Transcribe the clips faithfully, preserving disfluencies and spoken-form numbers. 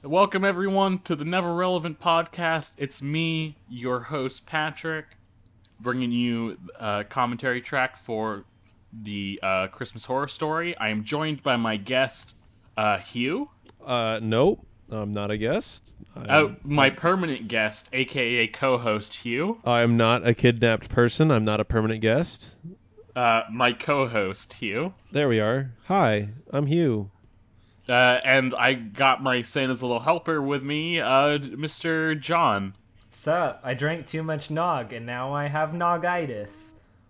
Welcome everyone to the Never Relevant podcast. It's me, your host Patrick, bringing you a commentary track for the uh, Christmas Horror Story. I am joined by my guest, uh, Hugh. Uh, nope, I'm not a guest. Oh, I'm, my I'm, permanent guest, aka co-host Hugh. I'm not a kidnapped person. I'm not a permanent guest. Uh, my co-host Hugh. There we are. Hi, I'm Hugh. Uh, and I got my Santa's little helper with me, uh, Mister John. Sup? I drank too much nog, and now I have nogitis.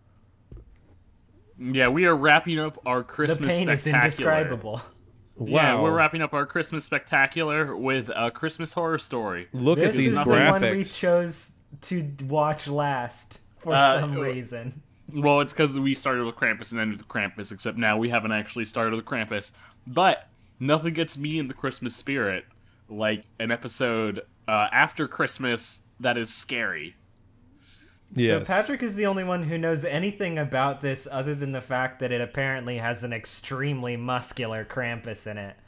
Yeah, we are wrapping up our Christmas The pain is spectacular. indescribable. Wow, Yeah, we're wrapping up our Christmas spectacular with a Christmas Horror Story. Look this at these is nothing- the one we graphics. chose to watch last for Uh, some uh, reason. Well, it's because we started with Krampus and ended with Krampus, except now we haven't actually started with Krampus. But nothing gets me in the Christmas spirit like an episode uh, after Christmas that is scary. Yes. So Patrick is the only one who knows anything about this other than the fact that it apparently has an extremely muscular Krampus in it.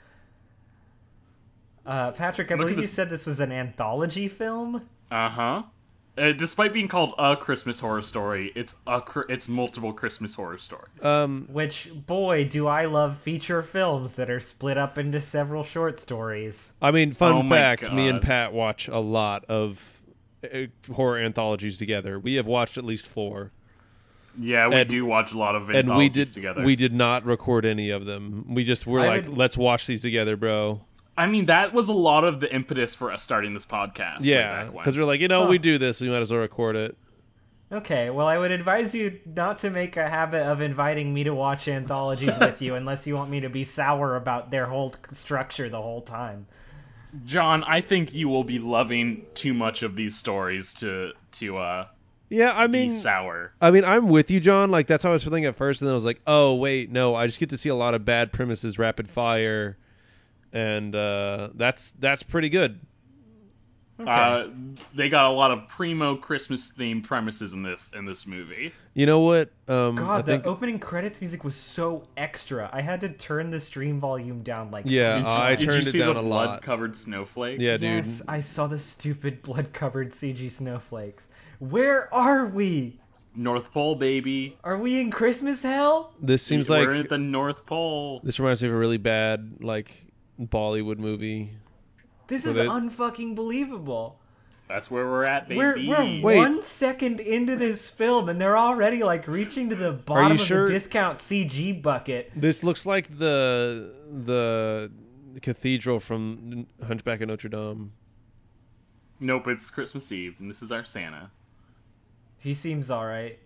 Uh, Patrick, I Look at believe you this- said this was an anthology film? Uh-huh. Uh, despite being called a Christmas Horror Story, it's a cr- it's multiple Christmas Horror Stories. Um, Which, boy, do I love feature films that are split up into several short stories. I mean, fun Oh my fact: me and God. Pat watch a lot of uh, horror anthologies together. We have watched at least four, yeah, we and- do watch a lot of and we anthologies did together. we did not record any of them. We just were I like, would- let's watch these together, bro. I mean, that was a lot of the impetus for us starting this podcast. way Yeah, back when. because we're like, you know, Huh. we do this, we might as well record it. Okay, well, I would advise you not to make a habit of inviting me to watch anthologies with you unless you want me to be sour about their whole structure the whole time. John, I think you will be loving too much of these stories to to uh Yeah, I be mean, sour. I mean, I'm with you, John. Like, that's how I was feeling at first, and then I was like, oh, wait, no, I just get to see a lot of bad premises, rapid fire, and uh, that's that's pretty good. Uh, they got a lot of primo Christmas themed premises in this in this movie. You know what? Um, God, I the think, opening credits music was so extra. I had to turn the stream volume down like Yeah, three I times. Did you turned it see down the a lot. blood covered snowflakes? Yeah, dude. Yes, I saw the stupid blood-covered C G snowflakes. Where are we? North Pole, baby. Are we in Christmas hell? This seems We're like at the North Pole. this reminds me of a really bad like Bollywood movie. This With is it- unfucking believable. That's where we're at, baby. We're we're Wait. one second into this film and they're already like reaching to the bottom of sure? the discount C G bucket. This looks like the the cathedral from Hunchback of Notre Dame. Nope, it's Christmas Eve, and this is our Santa. He seems all right.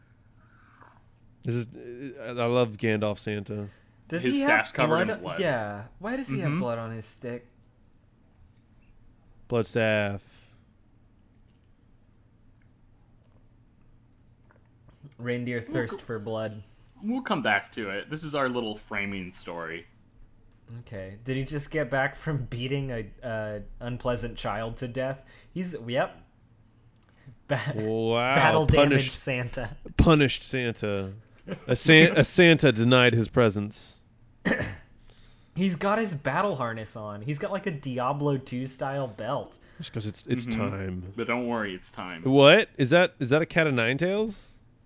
This is I I love Gandalf Santa. Does His he staff's have covered blood? in blood. Yeah. Why does he have Mhm. blood on his stick? Bloodstaff. Reindeer thirst for blood. We'll come back to it. This is our little framing story. Okay. Did he just get back from beating a, a unpleasant child to death? He's yep. Ba- Wow. Battle damaged punished Santa. punished Santa. A, San- a Santa denied his presence. He's got his battle harness on. He's got like a Diablo two style belt. Just because it's it's Mhm. time. But don't worry, it's time. What is that? Is that a cat of nine tails?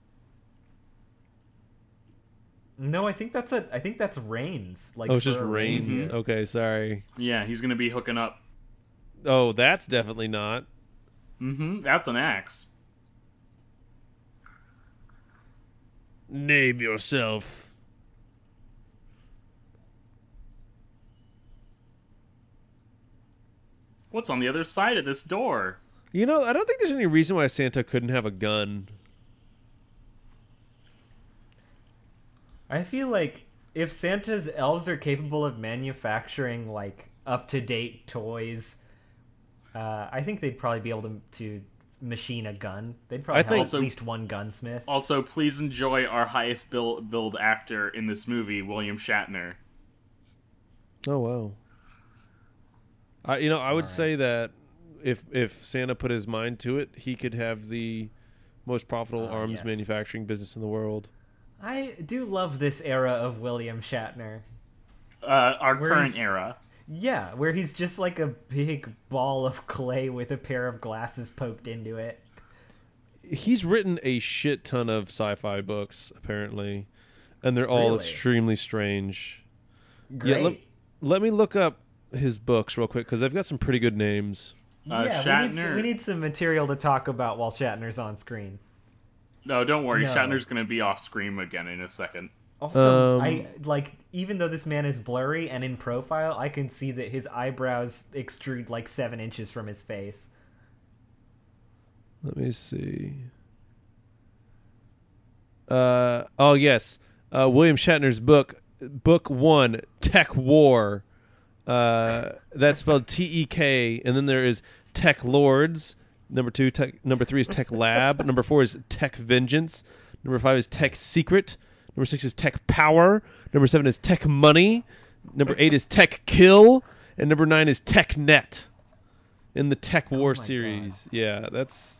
No, I think that's a. I think that's Reigns. Like Oh, it's just for a rains. reindeer. Okay, sorry. Yeah, he's gonna be hooking up. Oh, that's definitely not. Mm-hmm. That's an axe. Name yourself. What's on the other side of this door? You know, I don't think there's any reason why Santa couldn't have a gun. I feel like if Santa's elves are capable of manufacturing like up to date toys, uh, I think they'd probably be able to to machine a gun. They'd probably I have think- at Also- least one gunsmith. Also, please enjoy our highest bill- billed actor in this movie, William Shatner. Oh wow. I you know I would Alright. say that if if Santa put his mind to it, he could have the most profitable Ah, arms yes. manufacturing business in the world. I do love this era of William Shatner. Uh, our Where current is- era. Yeah, where he's just like a big ball of clay with a pair of glasses poked into it. He's written a shit ton of sci-fi books, apparently, and they're all Really? extremely strange. Great. Yeah, let, let me look up his books real quick because they've got some pretty good names. Uh, yeah, we need, Shatner- some, we need some material to talk about while Shatner's on screen. No, don't worry. No. Shatner's gonna be off screen again in a second. Also, Um, I like even though this man is blurry and in profile, I can see that his eyebrows extrude like seven inches from his face. Let me see. Uh oh yes, uh, William Shatner's book, book one, Tech War. Uh, that's spelled T E K, and then there is Tech Lords. Number two, tech, number three is Tech Lab. Number four is Tech Vengeance. Number five is Tech Secret. Number six is Tech Power. Number seven is Tech Money. Number eight is Tech Kill, and number nine is Tech Net. In the Tech War my series, yeah, that's.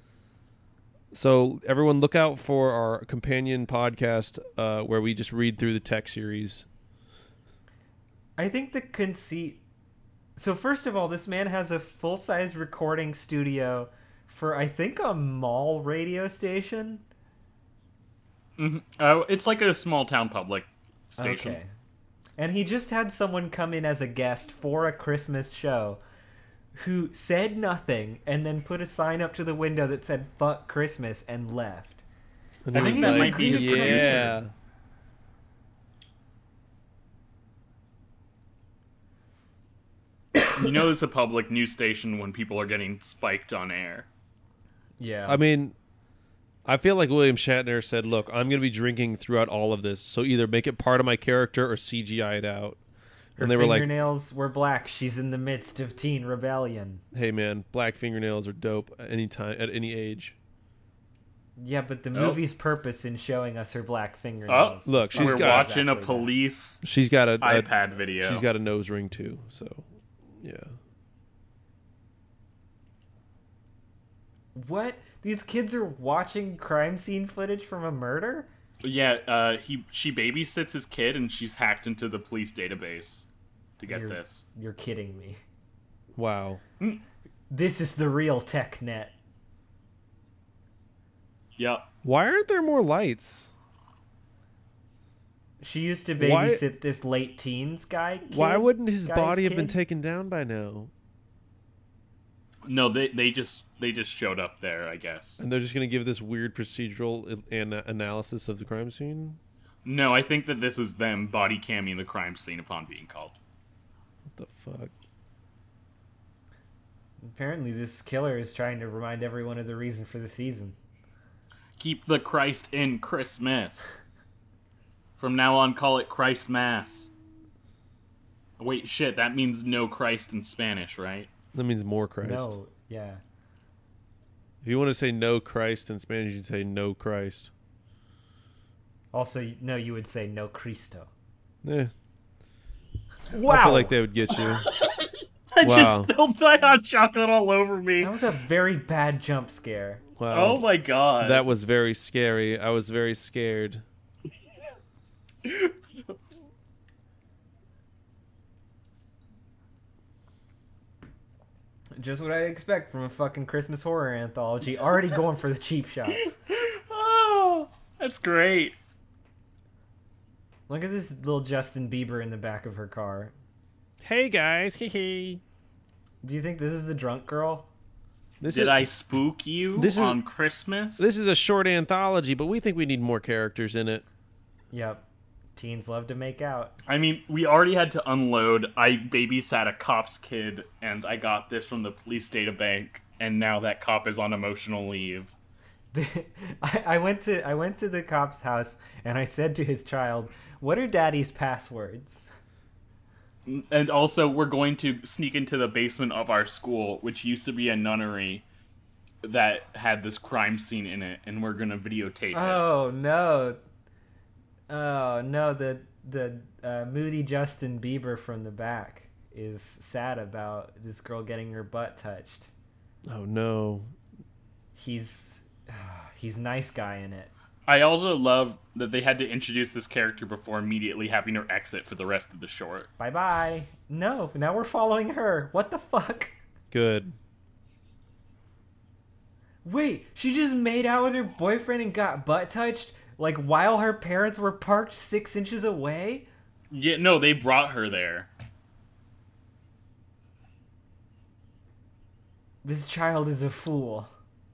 So everyone, look out for our companion podcast uh, where we just read through the Tech series. I think the conceit. So first of all, this man has a full-size recording studio for I think a mall radio station. Mm-hmm. Uh, it's like a small town public station. Okay. And he just had someone come in as a guest for a Christmas show who said nothing and then put a sign up to the window that said "fuck Christmas" and left. And I he think was that like, might be his yeah. producer. You know, it's a public news station when people are getting spiked on air. Yeah. I mean, I feel like William Shatner said, look, I'm going to be drinking throughout all of this, so either make it part of my character or C G I it out. Her And they were like, fingernails were black. She's in the midst of teen rebellion. hey man, black fingernails are dope at any time, at any age. Yeah, but the Oh. movie's purpose in showing us her black fingernails. Oh, look, was she's We're got- watching a exactly that. police She's got a, a iPad video. she's got a nose ring too, so yeah. What? These kids are watching crime scene footage from a murder? Yeah, uh, he she babysits his kid, and she's hacked into the police database to get You're- this. You're kidding me. Wow. This is the real TechNet. Yep. Why aren't there more lights? She used to Why- babysit this late teens guy. Kid, Why wouldn't his guy's body have been kid? taken down by now? No, they they just they just showed up there, I guess. And they're just going to give this weird procedural an- analysis of the crime scene? No, I think that this is them body camming the crime scene upon being called. What the fuck? Apparently, this killer is trying to remind everyone of the reason for the season. Keep the Christ in Christmas. From now on, call it Christ Mass. Wait, shit, that means no Christ in Spanish, right? That means more Christ. No, yeah. If you want to say no Christ in Spanish, you'd say no Christ. Also, no, you would say no Cristo. Eh, Wow! I feel like they would get you. I Wow. just spilled my hot chocolate all over me. That was a very bad jump scare. Wow. Oh my god. That was very scary. I was very scared. Just what I'd expect from a fucking Christmas horror anthology. Already going for the cheap shots. Oh, that's great. Look at this little Justin Bieber in the back of her car. Hey guys, hee hee. Do you think this is the drunk girl? This Did is I spook you this is- on Christmas? this is a short anthology, but we think we need more characters in it. Yep. Teens love to make out. I mean, we already had to unload. I babysat a cop's kid, and I got this from the police data bank, and now that cop is on emotional leave. I, I went to I went to the cop's house and I said to his child, "What are Daddy's passwords?" And also, we're going to sneak into the basement of our school, which used to be a nunnery that had this crime scene in it, and we're going to videotape it. Oh no! Oh no! The the uh, moody Justin Bieber from the back is sad about this girl getting her butt touched. Oh no. He's he's nice guy in it. I also love that they had to introduce this character before immediately having her exit for the rest of the short. Bye bye. No, now we're following her. What the fuck? Good. Wait, she just made out with her boyfriend and got butt touched, like while her parents were parked six inches away? Yeah, no, they brought her there. This child is a fool.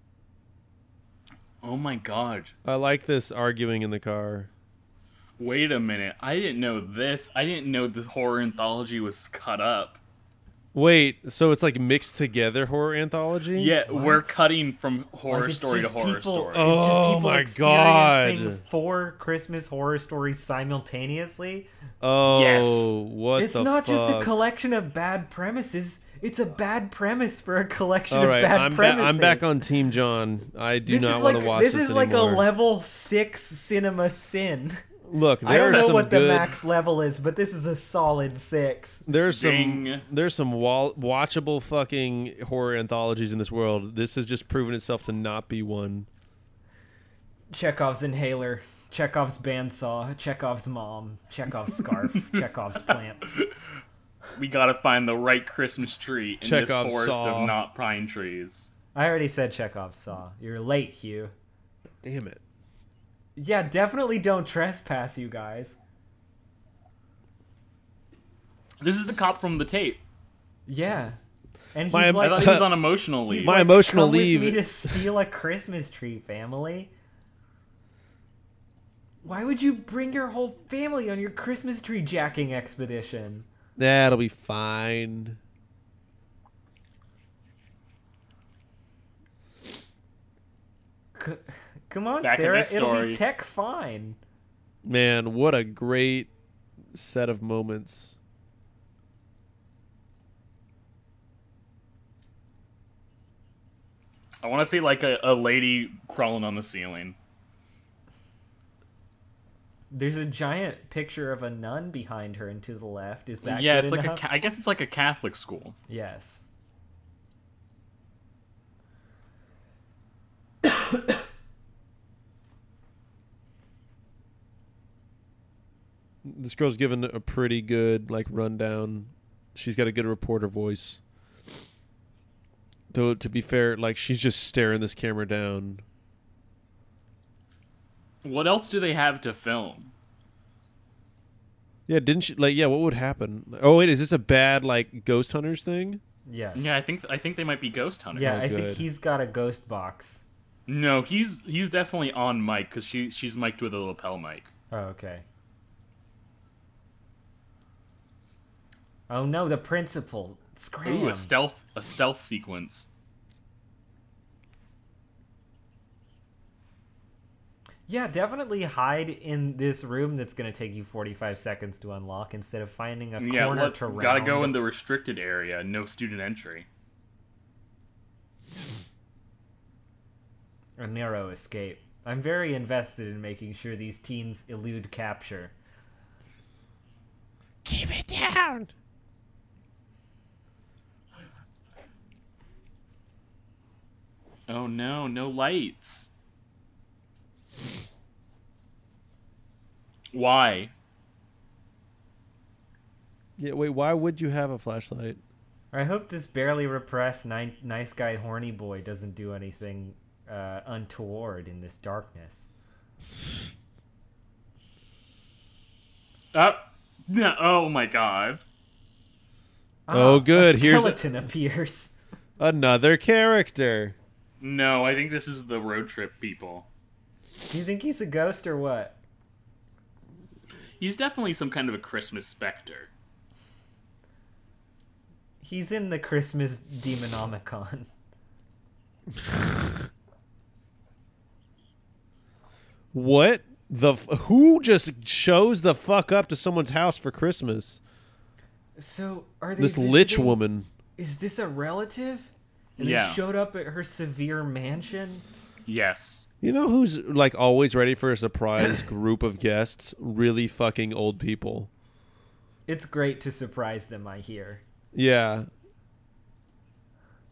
Oh my god. I like this arguing in the car. Wait a minute. I didn't know this. I didn't know the horror anthology was cut up. Wait, so it's like mixed together horror anthology? Yeah, What? we're cutting from horror Like, it's story to just horror people- story. it's just Oh people my experiencing God. Four Christmas horror stories simultaneously. Oh, Yes. what It's the not just a fuck? collection of bad premises. It's a bad premise for a collection All of right, bad I'm, ba- premises. I'm back on Team John. I do this not is want like, to watch this this is like anymore. a level six cinema sin. Look, there I don't are know some what the good. max level is, but this is a solid six. There's some Ding. there's some wall, watchable fucking horror anthologies in this world. This has just proven itself to not be one. Chekhov's inhaler, Chekhov's bandsaw, Chekhov's mom, Chekhov's scarf, Chekhov's plants. We gotta find the right Christmas tree in Chekhov's this forest saw. of not pine trees. I already said Chekhov's saw. You're late, Hugh. Damn it. Yeah, definitely don't trespass, you guys. This is the cop from the tape. Yeah. And he's My- I like, thought he was on emotional leave. he's My like, emotional "Come leave- with me to steal a Christmas tree, family. Why would you bring your whole family on your Christmas tree jacking expedition? That'll be fine. C- Come on, Back in Sarah. this It'll be story. tech fine. Man, what a great set of moments. I want to see like a, a lady crawling on the ceiling. There's a giant picture of a nun behind her and to the left. Is that Yeah, good it's like a. enough? Ca- I guess it's like a Catholic school. Yes. This girl's given a pretty good like rundown. She's got a good reporter voice. Though to be fair, like she's just staring this camera down. What else do they have to film? Yeah, didn't she like yeah, what would happen? Oh wait, is this a bad like ghost hunters thing? Yes. Yeah, I think I think they might be ghost hunters. Yeah, Oh, I good. think he's got a ghost box. No, he's he's definitely on mic because she she's mic'd with a lapel mic. Oh, okay. Oh no, the principal. Scram. Ooh, a stealth a stealth sequence. Yeah, definitely hide in this room that's going to take you forty-five seconds to unlock instead of finding a Yeah, corner let, to round. gotta go in the restricted area. No student entry. A narrow escape. I'm very invested in making sure these teens elude capture. Keep it down. Oh no, no lights. Why? Yeah, wait, why would you have a flashlight? I hope this barely repressed ni- nice guy horny boy doesn't do anything uh, untoward in this darkness. Up. No, oh my god. Oh, Ah, good, A here's a- skeleton appears. Another character. No, I think this is the road trip people. Do you think he's a ghost or what? He's definitely some kind of a Christmas specter. He's in the Christmas Demonomicon. What the f- who just shows the fuck up to someone's house for Christmas? So are they This lich visiting- woman. Is this a relative? And Yeah. they showed up at her severe mansion? Yes. You know who's like always ready for a surprise group of guests? Really fucking old people. It's great to surprise them, I hear. Yeah.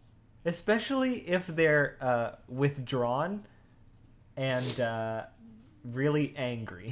Especially if they're uh, withdrawn and uh, really angry.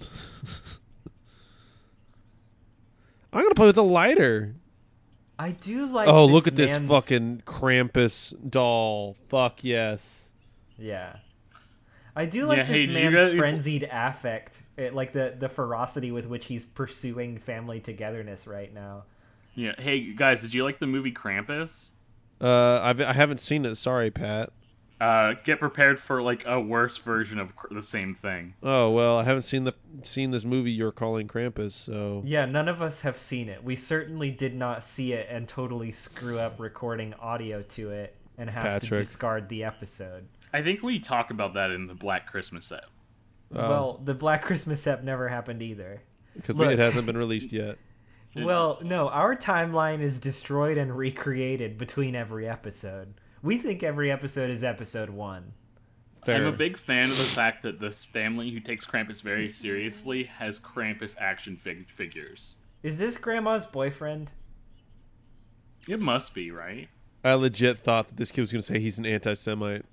I'm gonna play with a lighter. I do like. Oh, this look at this man's- fucking Krampus doll. Fuck yes. Yeah. I do like Yeah, this hey, did you man's guys- frenzied affect, it, like the the ferocity with which he's pursuing family togetherness right now. Yeah. Hey guys, did you like the movie Krampus? Uh, I've, I haven't seen it. Sorry, Pat. Uh, get prepared for like a worse version of cr- the same thing. Oh well, I haven't seen the seen this movie you're calling Krampus. So Yeah, none of us have seen it. We certainly did not see it and totally screw up recording audio to it and have to Patrick. discard the episode. I think we talk about that in the Black Christmas set. Oh. Well, the Black Christmas ep never happened either. because look. it hasn't been released yet. Well, no, our timeline is destroyed and recreated between every episode. We think every episode is episode one. Fair. I'm a big fan of the fact that this family who takes Krampus very seriously has Krampus action fig- figures. Is this Grandma's boyfriend? It must be, right? I legit thought that this kid was going to say he's an anti-Semite.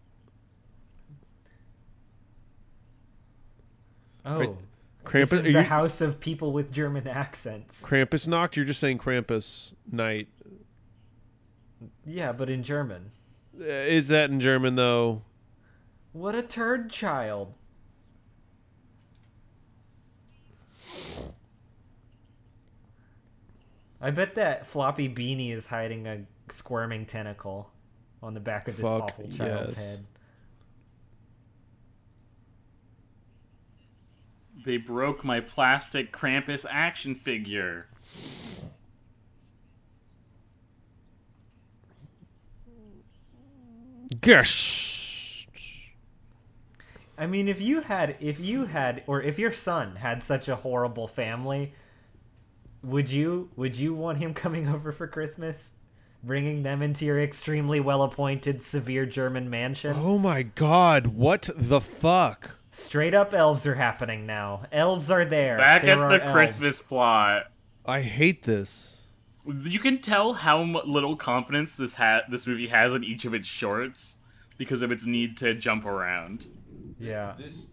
Oh. Right. This Krampus, is are the you, house of people with German accents. Krampus knocked? You're just saying Krampus night. Yeah, but in German. Uh, Is that in German though? What a turd child. I bet that floppy beanie is hiding a squirming tentacle on the back of this Fuck awful child's yes. head. They broke my plastic Krampus action figure. Gush. I mean, if you had, if you had, or if your son had such a horrible family, would you, would you want him coming over for Christmas, bringing them into your extremely well-appointed, severe German mansion? Oh my god! What the fuck? Straight up, elves are happening now. Elves are there. Back There at are the elves. Christmas plot. I hate this. You can tell how m- little confidence this ha- this movie has in each of its shorts because of its need to jump around. Yeah.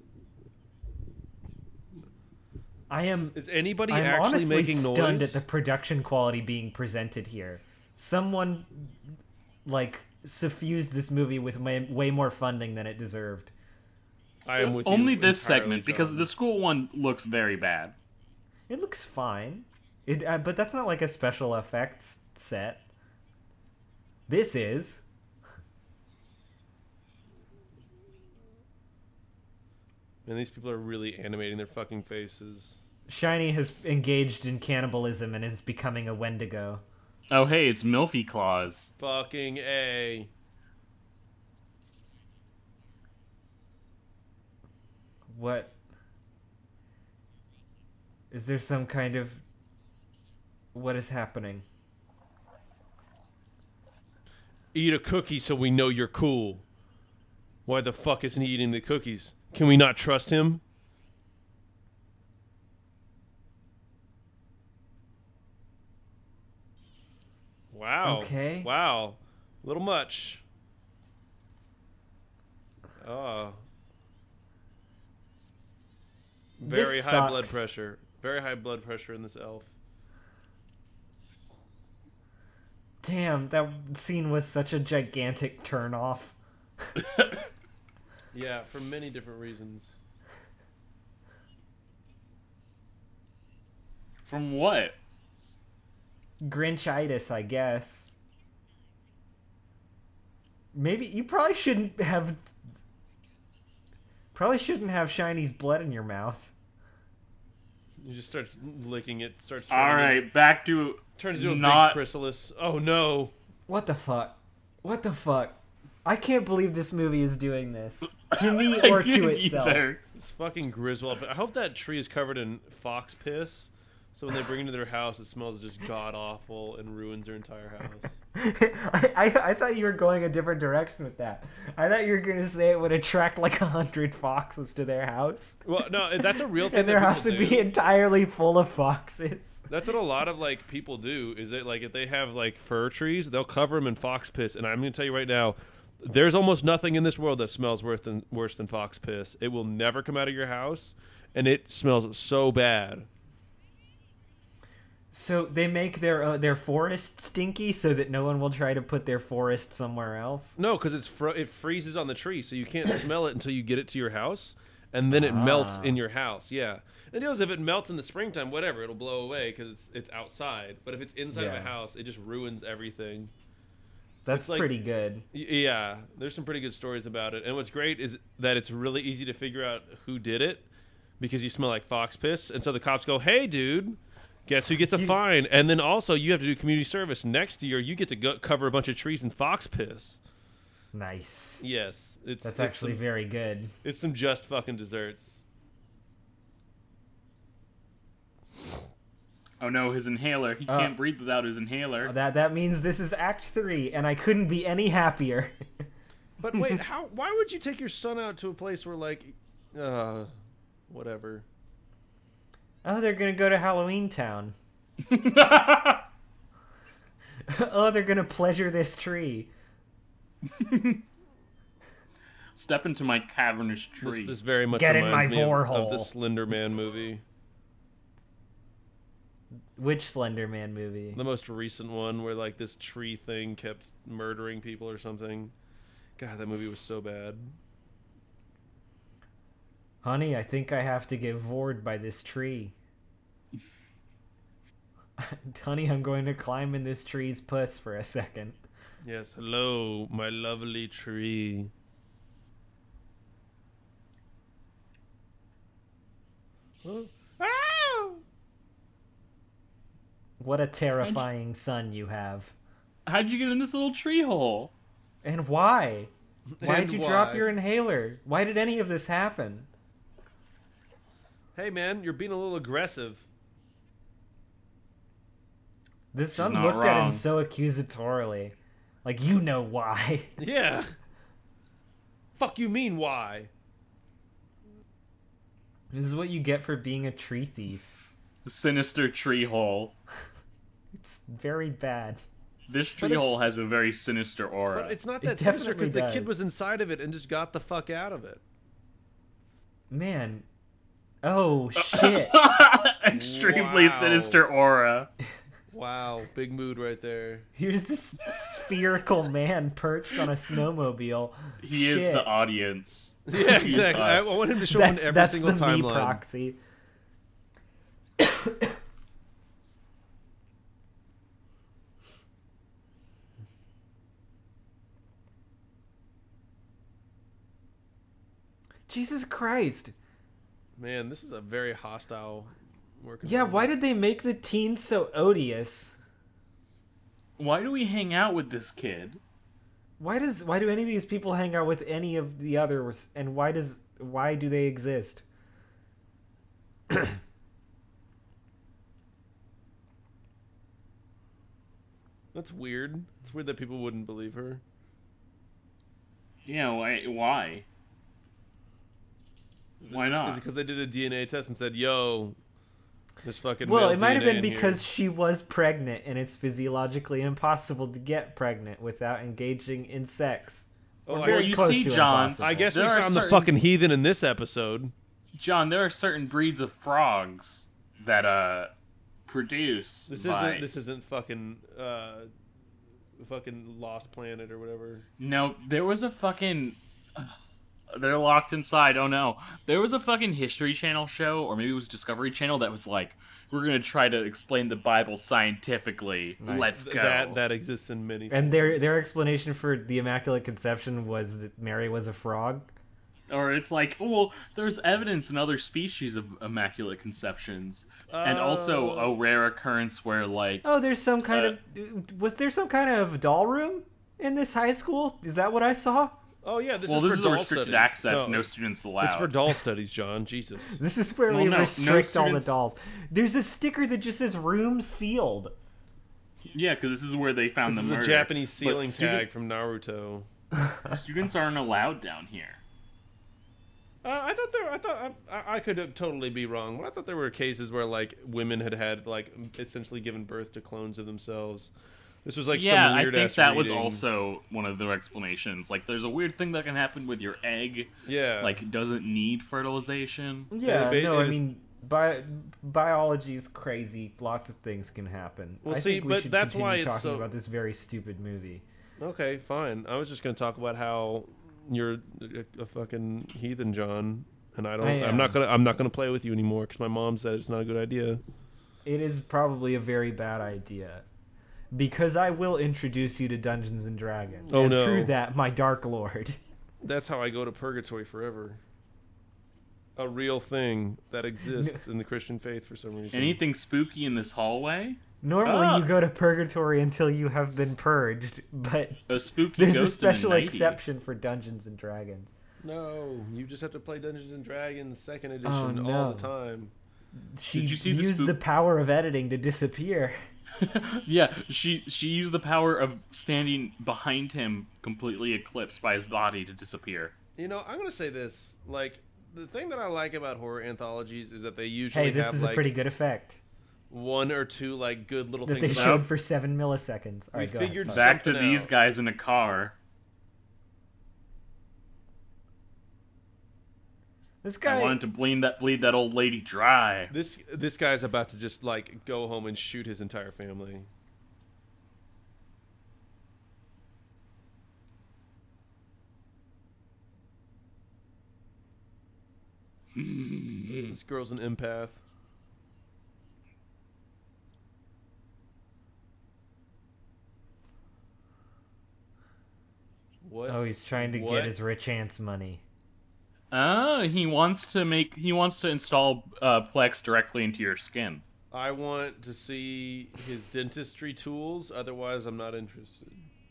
I am. Is anybody I'm actually honestly making noise? stunned at the production quality being presented here. Someone, like, suffused this movie with way, way more funding than it deserved. I am with Only you this entirely, segment because John. the school one looks very bad. It looks fine. It, uh, but that's not like a special effects set. This is. Man, these people are really animating their fucking faces. Shiny has engaged in cannibalism and is becoming a Wendigo. Oh hey, it's Milfy Claus. Fucking A. What? Is there some kind of. What is happening? Eat a cookie so we know you're cool. Why the fuck isn't he eating the cookies? Can we not trust him? Wow. Okay. Wow. A little much. Oh. Very This high blood sucks. pressure. Very high blood pressure in this elf. Damn, that scene was such a gigantic turnoff. Yeah, for many different reasons. From what? Grinchitis, I guess. Maybe you probably shouldn't have. Probably shouldn't have Shiny's blood in your mouth. You just starts licking it. Starts. All turning right, It, back to turns into a not. big chrysalis. Oh no. What the fuck? What the fuck? I can't believe this movie is doing this to me I or to can't itself. either. It's fucking Griswold. I hope that tree is covered in fox piss. So when they bring it to their house, it smells just god awful and ruins their entire house. I, I I thought you were going a different direction with that. I thought you were gonna say it would attract like a hundred foxes to their house. Well, no, that's a real thing. And their that house people would do. be entirely full of foxes. That's what a lot of like people do. Is that like if they have like fir trees, they'll cover them in fox piss. And I'm gonna tell you right now, There's almost nothing in this world that smells worse than worse than fox piss. It will never come out of your house, and it smells so bad. So they make their uh, their forest stinky so that no one will try to put their forest somewhere else? No, because it's fro- it freezes on the tree, so you can't smell it until you get it to your house, and then it melts Ah. in your house. Yeah. And it knows if it melts in the springtime, whatever, it'll blow away because it's, it's outside. But if it's inside of Yeah. a house, it just ruins everything. That's It's like- pretty good. Y- Yeah, there's some pretty good stories about it. And what's great is that it's really easy to figure out who did it because you smell like fox piss. And so the cops go, hey, dude, guess who gets a You- fine? And then also you have to do community service. Next year, you get to go cover a bunch of trees in fox piss. Nice. Yes. It's, That's it's actually some, very good. It's some just fucking desserts. Oh no, his inhaler. He Uh, can't breathe without his inhaler. That that means this is Act Three, and I couldn't be any happier. But wait, how? Why would you take your son out to a place where, like, uh, whatever? Oh, they're gonna go to Halloween Town. Oh, they're gonna pleasure this tree. Step into my cavernous This, tree. this very much Get in reminds my me of, vor of the hole. Slender Man movie, Which Slender Man movie? the most recent one where like this tree thing kept murdering people or something. God, that movie was so bad. Honey, I think I have to get vored by this tree. Honey, I'm going to climb in this tree's puss for a second. Yes, hello, my lovely tree. Huh? Ow! What a terrifying son you have. How'd you get in this little tree hole? And why? Why And did you drop why? your inhaler? Why did any of this happen? Hey man, you're being a little aggressive. The son not looked at wrong. him so accusatorily. Like, you know why. Yeah. Fuck you mean why? This is what you get for being a tree thief. Sinister tree hole. It's very bad. This tree it's- hole has a very sinister aura. But it's not It that sinister definitely because the kid does. was inside of it and just got the fuck out of it. Man. Oh, shit. Extremely Wow. sinister aura. Wow, big mood right there. Here's this spherical man perched on a snowmobile. He is Shit. the audience. Yeah, He's exactly. I, I us. want him to show up in That's, every that's single the me timeline. proxy. Jesus Christ. Man, this is a very hostile work. Yeah, why did they make the teens so odious? Why do we hang out with this kid? Why does why do any of these people hang out with any of the others, and why does why do they exist? That's weird. It's weird that people wouldn't believe her. Yeah, why? Why? Is it- Why not? Is it because they did a D N A test and said, "Yo, there's fucking"? Well, male it might have D N A been in here." because she was pregnant, and it's physiologically impossible to get pregnant without engaging in sex. Oh, Or I- very Well, you close see, to John, impossible. I guess There we are found the certain- fucking heathen in this episode. John, there are certain breeds of frogs that uh produce. This by... isn't. This isn't fucking. Uh, fucking Lost Planet or whatever. No, there was a fucking. They're locked inside. Oh no, there was a fucking History Channel show, or maybe it was Discovery Channel, that was like, we're gonna try to explain the Bible scientifically. Nice. Let's go. That that exists in many. And their their explanation for the Immaculate Conception was that Mary was a frog. Or it's like, oh, well, there's evidence in other species of immaculate conceptions, and also Oh. a rare occurrence where like. Oh, there's some kind Uh, of was there some kind of doll room in this high school? Is that what I saw? Oh yeah, this well, is this for is a doll restricted studies. access. No, No, students allowed. it's for doll studies, John. Jesus. This is where Well, we no- no restrict all the students- dolls. There's a sticker that just says "room sealed." Yeah, because this is where they found This the is a murder. Japanese But ceiling student- tag from Naruto. Students aren't allowed down here. Uh, I thought there. I thought I, I could totally be wrong, but I thought there were cases where like women had had like essentially given birth to clones of themselves, This was like yeah, some I weird think ass that was reading. also one of their explanations. Like, there's a weird thing that can happen with your egg. Yeah. Like, doesn't need fertilization. Yeah, it- no, it I is- mean, bi- biology is crazy. Lots of things can happen. Well, I see, think we but should that's continue why it's talking so- about this very stupid movie. Okay, fine. I was just gonna talk about how you're a, a fucking heathen, John, and I don't. I I'm not am. gonna. I'm not gonna play with you anymore because my mom said it's not a good idea. It is probably a very bad idea. Because I will introduce you to Dungeons and Dragons. Oh, and no. through that, my Dark Lord. That's how I go to purgatory forever. A real thing that exists in the Christian faith for some reason. Anything spooky in this hallway? Normally, Ah. you go to Purgatory until you have been purged, but A spooky there's a ghost and a special nightie. exception for Dungeons and Dragons. No, you just have to play Dungeons and Dragons second Oh, edition no. all the time. She Did you see the used spook- the power of editing to disappear. Yeah, she she used the power of standing behind him, completely eclipsed by his body, to disappear. You know, I'm gonna say this. Like, the thing that I like about horror anthologies is that they usually Hey, this have is like a pretty good effect one or two like good little that they things. about- showed for seven milliseconds. All We right, go ahead, figured sorry. Back to Something these out. guys in a car. This I guy. wanted to bleed that bleed that old lady dry. This this guy's about to just like go home and shoot his entire family. This girl's an empath. What? Oh, he's trying to What? get his rich aunt's money. Oh, he wants to make he wants to install uh, Plex directly into your skin. I want to see his dentistry tools. Otherwise, I'm not interested.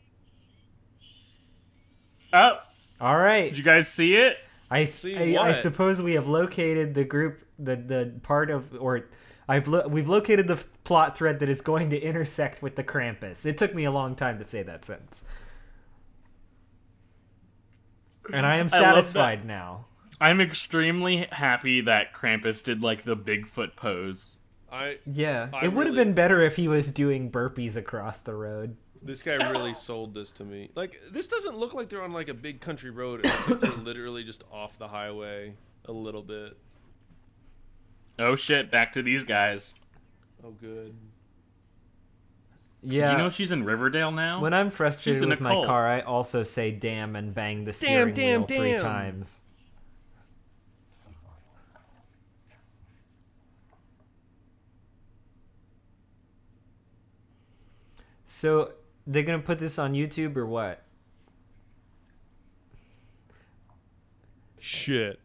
Oh, All right. did you guys see it? I, See I, I what? suppose we have located the group, the the part of, or I've lo- we've located the f- plot thread that is going to intersect with the Krampus. It took me a long time to say that sentence, and I am I love that. satisfied now. I'm extremely happy that Krampus did like the Bigfoot pose. I Yeah, I it would have really- been better if he was doing burpees across the road. This guy really sold this to me. Like, this doesn't look like they're on like a big country road. It looks like they're literally just off the highway a little bit. Oh shit! Back to these guys. Oh, good. Yeah. Do you know she's in Riverdale now? When I'm frustrated She's in with a my cult. car, I also say "damn" and bang the Damn, steering damn, wheel three damn. times. So they're gonna put this on YouTube or what? Shit.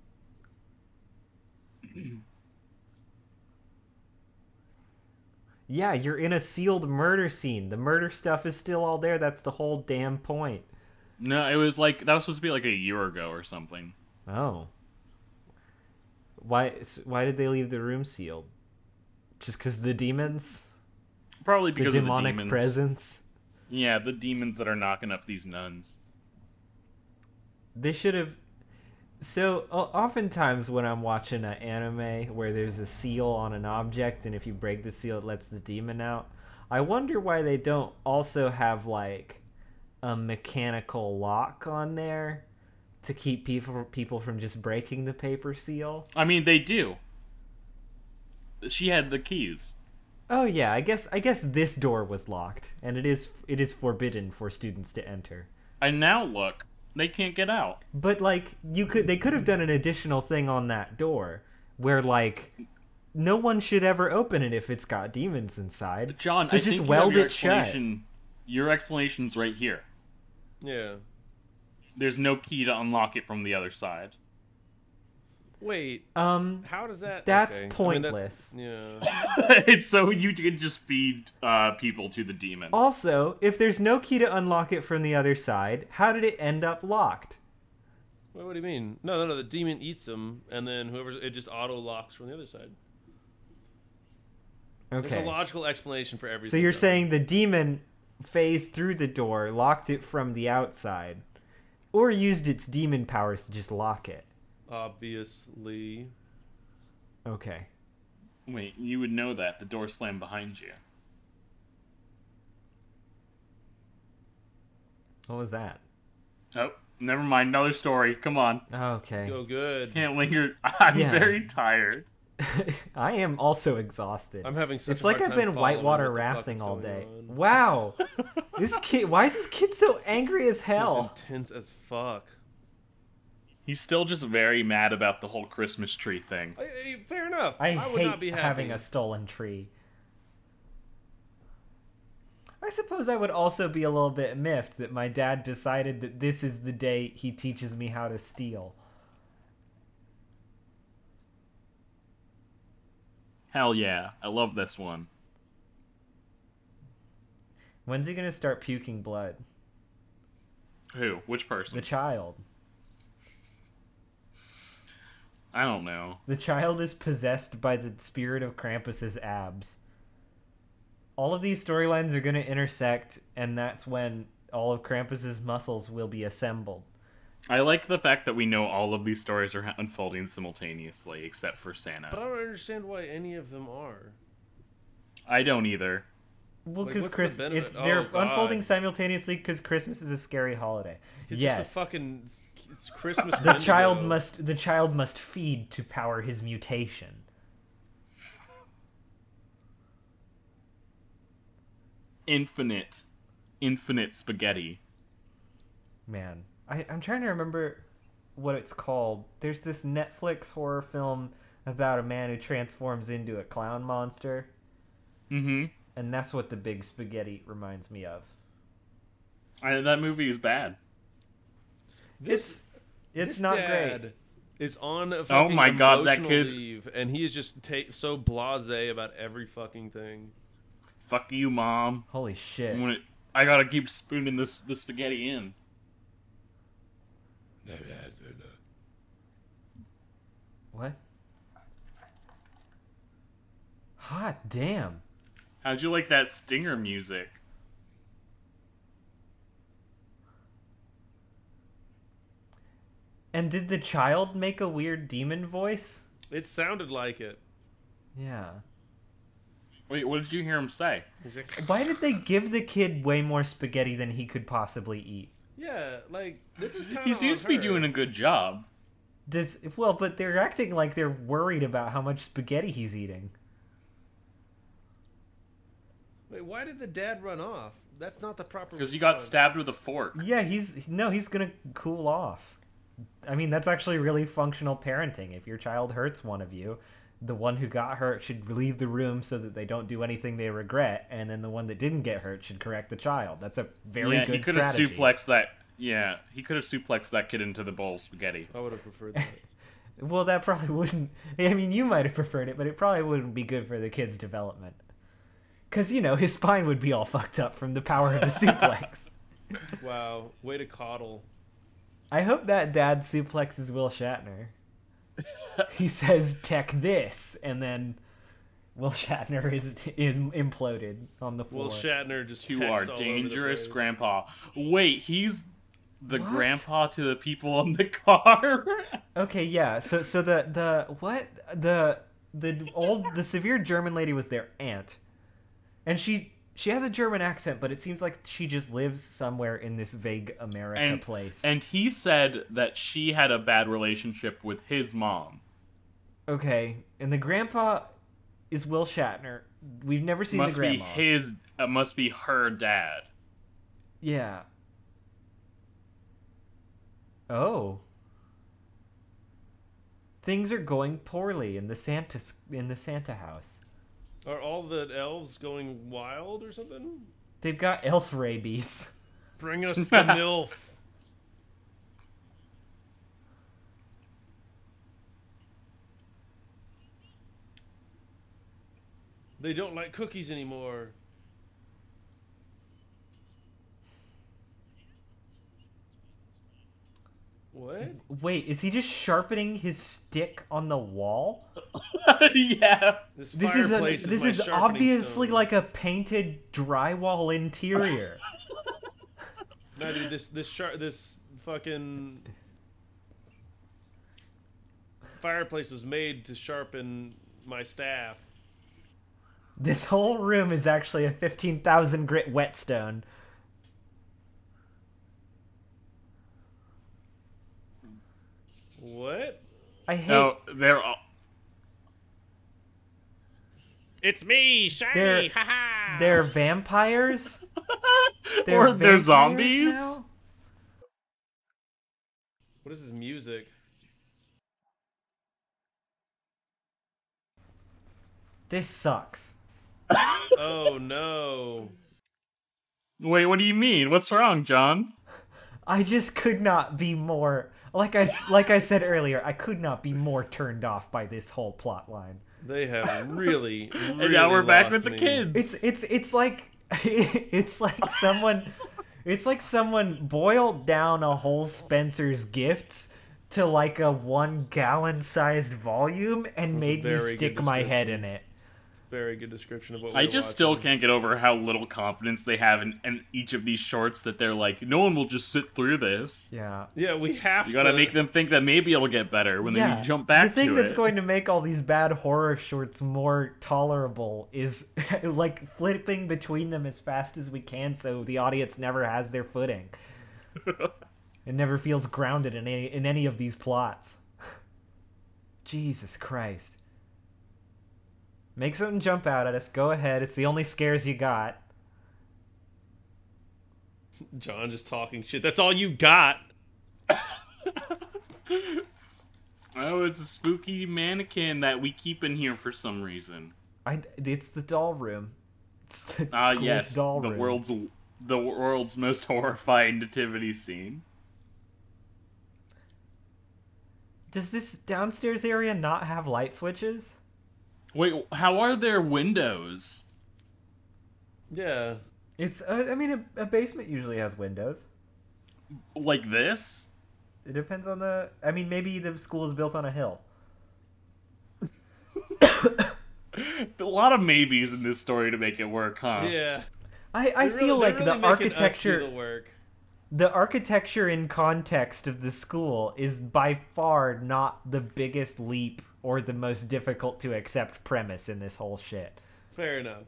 Yeah, you're in a sealed murder scene. The murder stuff is still all there. That's the whole damn point. No, it was like that was supposed to be like a year ago or something. Oh. Why? s- Why did they leave the room sealed? Just because the demons, Probably the because of the demonic demons. presence. Yeah, the demons that are knocking up these nuns. They should have. So o- oftentimes when I'm watching an anime where there's a seal on an object, and if you break the seal, it lets the demon out. I wonder why they don't also have like a mechanical lock on there to keep people people from just breaking the paper seal. I mean, they do. She had the keys. Oh yeah, I guess I guess this door was locked, and it is it is forbidden for students to enter. And now look, they can't get out. But like you could they could have done an additional thing on that door where like no one should ever open it if it's got demons inside. John, so I just think weld you have your it shut. explanation. Your explanation's right here. Yeah. There's no key to unlock it from the other side. Wait. Um How does that? that's okay. I mean, that- pointless. yeah. It's so you can just feed uh, people to the demon. Also, if there's no key to unlock it from the other side, how did it end up locked? Wait, what do you mean? No, no, no. The demon eats them, and then whoever it just auto locks from the other side. There's Okay. a logical explanation for everything. So you're John. saying the demon phased through the door, locked it from the outside, or used its demon powers to just lock it. Obviously. Okay. Wait, you would know that the door slammed behind you. What was that? Oh, never mind. Another story. Come on. Okay. Go good. Can't linger. I'm Yeah. very tired. I am also exhausted. I'm having such It's a like hard I've time been following whitewater what the fuck rafting is all going day. on. Wow. This kid, why is this kid so angry as He's hell? intense as fuck. He's still just very mad about the whole Christmas tree thing. I, I- fair enough. I, I, would hate not be happy. having a stolen tree. I suppose I would also be a little bit miffed that my dad decided that this is the day he teaches me how to steal. Hell yeah. I love this one. When's he gonna start puking blood? Who? Which person? The child. I don't know. The child is possessed by the spirit of Krampus's abs. All of these storylines are going to intersect, and that's when all of Krampus's muscles will be assembled. I like the fact that we know all of these stories are unfolding simultaneously, except for Santa. But I don't understand why any of them are. I don't either. Well, Like, because what's the Chris, benefit? it's they're Oh, God. unfolding simultaneously because Christmas is a scary holiday. It's yes, just a fucking it's Christmas. the child Wendigo. must the child must feed to power his mutation. Infinite. Infinite spaghetti. Man, I, I'm trying to remember what it's called. There's this Netflix horror film about a man who transforms into a clown monster, Mm-hmm. and that's what the big spaghetti reminds me of. I, that movie is bad. This, It's this not dad great. is on a Oh fucking my God, that emotional kid- leave, and he is just ta- so blasé about every fucking thing. Fuck you, Mom. Holy shit. I'm gonna, I gotta keep spooning this, this spaghetti in. What? Hot damn. How'd you like that stinger music? And did the child make a weird demon voice? It sounded like it. Yeah. Wait, what did you hear him say? He's like, Why did they give the kid way more spaghetti than he could possibly eat? yeah, like this is kind of. He seems to be doing a good job. Does well, but they're acting like they're worried about how much spaghetti he's eating. Wait, why did the dad run off? That's not the proper. Because you got response. stabbed with a fork. Yeah, he's no, he's gonna cool off. I mean, that's actually really functional parenting. If your child hurts one of you, the one who got hurt should leave the room so that they don't do anything they regret, and then the one that didn't get hurt should correct the child. That's a very yeah, good he could have strategy. suplexed that. Yeah, he could have suplexed that kid into the bowl of spaghetti. I would have preferred that. Well, that probably wouldn't. I mean, you might have preferred it, but it probably wouldn't be good for the kid's development. Because, you know, his spine would be all fucked up from the power of the suplex. Wow, way to coddle. I hope that dad suplexes Will Shatner. He says, "Tech this," and then Will Shatner is, is imploded on the floor. Will Shatner just You texts are all over the dangerous, place. Grandpa. Wait, he's the What? grandpa to the people in the car? Okay, yeah. So, so the the what the the old the severe German lady was their aunt, and she she has a German accent, but it seems like she just lives somewhere in this vague America and, place. and he said that she had a bad relationship with his mom. Okay, and the grandpa is Will Shatner. We've never seen Must the be grandma. his. Uh, must be her dad. Yeah. Oh. Things are going poorly in the Santa in the Santa house. Are all the elves going wild or something? They've got elf rabies. Bring us the MILF. They don't like cookies anymore. What? Wait, is he just sharpening his stick on the wall? Yeah. This This is a, fireplace this my is sharpening obviously stone. like a painted drywall interior. No, dude, this this shar- this fucking fireplace was made to sharpen my staff. This whole room is actually a fifteen thousand grit whetstone. What? I hate. No, they're all. It's me, shiny. They're Haha. they're vampires. or they're vampires zombies. now? What is this music? This sucks. Oh no. Wait, what do you mean? What's wrong, John? I just could not be more like I like I said earlier. I could not be more turned off by this whole plot line. They have really, really And now we're back lost with the me. kids. It's it's it's like it's like someone it's like someone boiled down a whole Spencer's Gifts to like a one gallon sized volume and That's a made me very good stick my head description. in it. Very good description of what I we're just watching. still can't get over how little confidence they have in, in each of these shorts that they're like, no one will just sit through this. Yeah. Yeah, we have You gotta to make them think that maybe it'll get better when yeah. they jump back the thing to that's it. going to make all these bad horror shorts more tolerable is like flipping between them as fast as we can so the audience never has their footing. It never feels grounded in any in any of these plots. Jesus Christ. Make something jump out at us. Go ahead. It's the only scares you got. John just talking shit. That's all you got. Oh, it's a spooky mannequin that we keep in here for some reason. I, it's the doll room. It's the Ah, school's yes, doll the room. world's the world's most horrifying nativity scene. Does this downstairs area not have light switches? Wait, how are there windows? Yeah. It's. Uh, I mean, a, a basement usually has windows. Like this? It depends on the. I mean, maybe the school is built on a hill. A lot of maybes in this story to make it work, huh? Yeah. I, I They're feel really- like they're the really making us do architecture. the work. The architecture in context of the school is by far not the biggest leap or the most difficult to accept premise in this whole shit. Fair enough.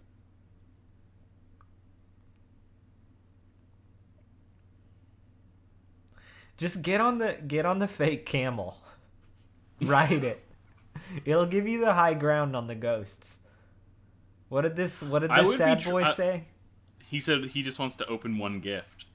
Just get on the get on the fake camel. Ride it. It'll give you the high ground on the ghosts. What did this what did I this would be sad tr- boy I- say? He said he just wants to open one gift.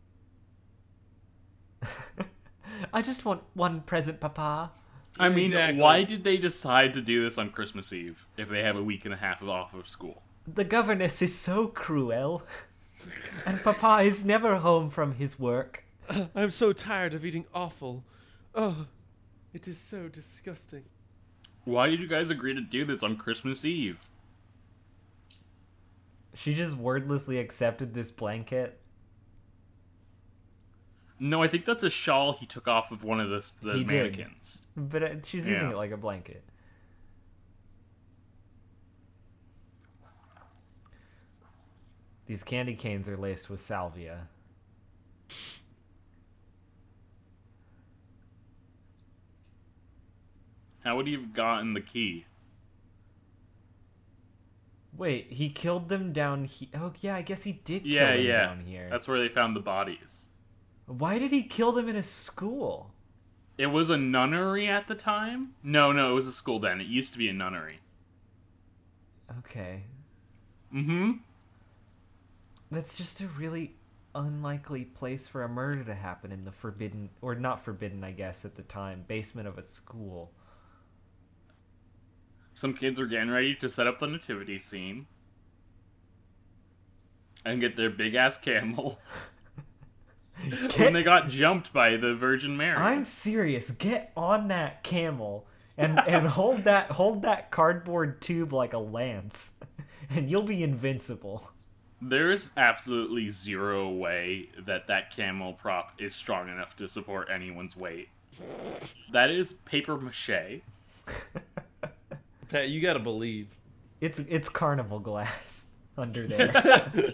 I just want one present, Papa. I mean, Exactly. why did they decide to do this on Christmas Eve if they have a week and a half off of school? The governess is so cruel. And Papa is never home from his work. I'm so tired of eating offal. Oh, it is so disgusting. Why did you guys agree to do this on Christmas Eve? She just wordlessly accepted this blanket. No, I think that's a shawl he took off of one of the, the He did. mannequins. But uh, she's using Yeah. it like a blanket. These candy canes are laced with salvia. How would he have gotten the key? Wait, he killed them down here. Oh, yeah, I guess he did kill Yeah, them yeah. down here. That's where they found the bodies. Why did he kill them in a school? It was a nunnery at the time? No, no, it was a school then. It used to be a nunnery. Okay. Mm-hmm. That's just a really unlikely place for a murder to happen in the forbidden, or not forbidden, I guess, at the time, basement of a school. Some kids were getting ready to set up the nativity scene. And get their big-ass camel. when Get- they got jumped by the Virgin Mary. I'm serious. Get on that camel and and hold that hold that cardboard tube like a lance, and you'll be invincible. There's absolutely zero way that that camel prop is strong enough to support anyone's weight. That is paper mache. Pat, you gotta believe. It's it's carnival glass under there.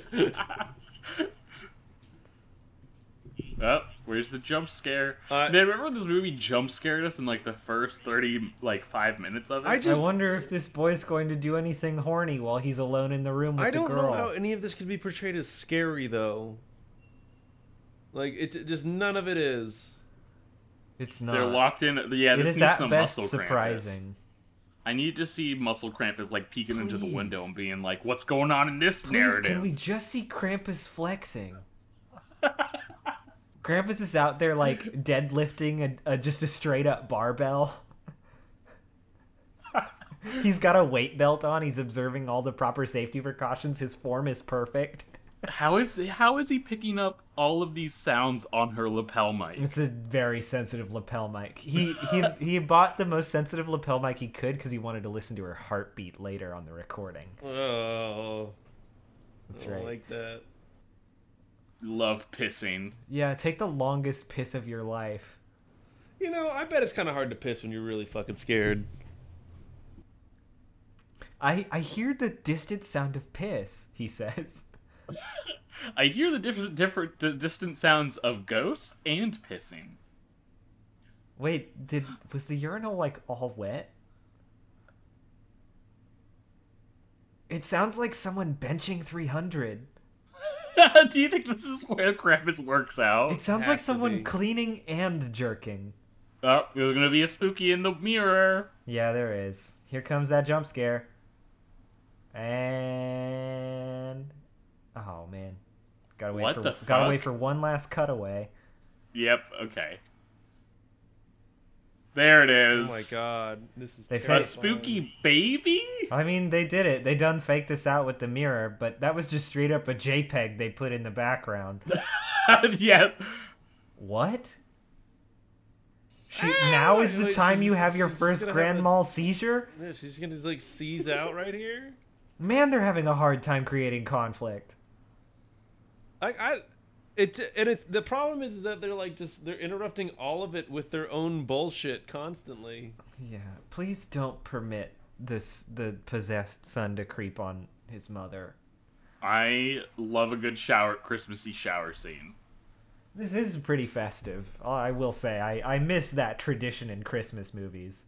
Oh, where's the jump scare? Uh, Man, remember when this movie jump scared us in like the first thirty, like five minutes of it? I just- I wonder if this boy's going to do anything horny while he's alone in the room with I the don't girl. know how any of this could be portrayed as scary, though. Like, it it just none of it is. It's not. They're locked in. Yeah, It this is needs at some best muscle surprising. Krampus. I need to see Muscle Krampus like peeking into the Please. window and being like, "What's going on in this Please, narrative?" can we just see Krampus flexing? Krampus is out there like deadlifting a, a just a straight up barbell. He's got a weight belt on. He's observing all the proper safety precautions. His form is perfect. How is how is he picking up all of these sounds on her lapel mic? It's a very sensitive lapel mic. He he he bought the most sensitive lapel mic he could because he wanted to listen to her heartbeat later on the recording. Oh, That's I don't right. like that. Love pissing. Yeah, take the longest piss of your life. You know, I bet it's kind of hard to piss when you're really fucking scared. I I hear the distant sound of piss, he says. I hear the different different the distant sounds of ghosts and pissing. Wait, did was the urinal like all wet? It sounds like someone benching three hundred. Do you think this is where Krampus works out? It sounds Has like to someone be. cleaning and jerking. Oh, there's gonna be a spooky in the mirror. Yeah, there is. Here comes that jump scare. And oh man, gotta wait What for the gotta fuck? wait for one last cutaway. Yep. Okay. There it Oh is. my god, this is They A Hey. spooky baby. I mean, they did it. They done faked us out with the mirror, but that was just straight up a JPEG they put in the background. Yeah. What? She, now is the Wait, time you she's- have your she's first gonna grand have a- mal seizure? Yeah, she's gonna like seize out right here. Man, they're having a hard time creating conflict. I, I, it, and it's the problem is that they're like just they're interrupting all of it with their own bullshit constantly. Yeah, please don't permit this the possessed son to creep on his mother. I love a good shower, Christmassy shower scene. This is pretty festive. I will say, I, I miss that tradition in Christmas movies.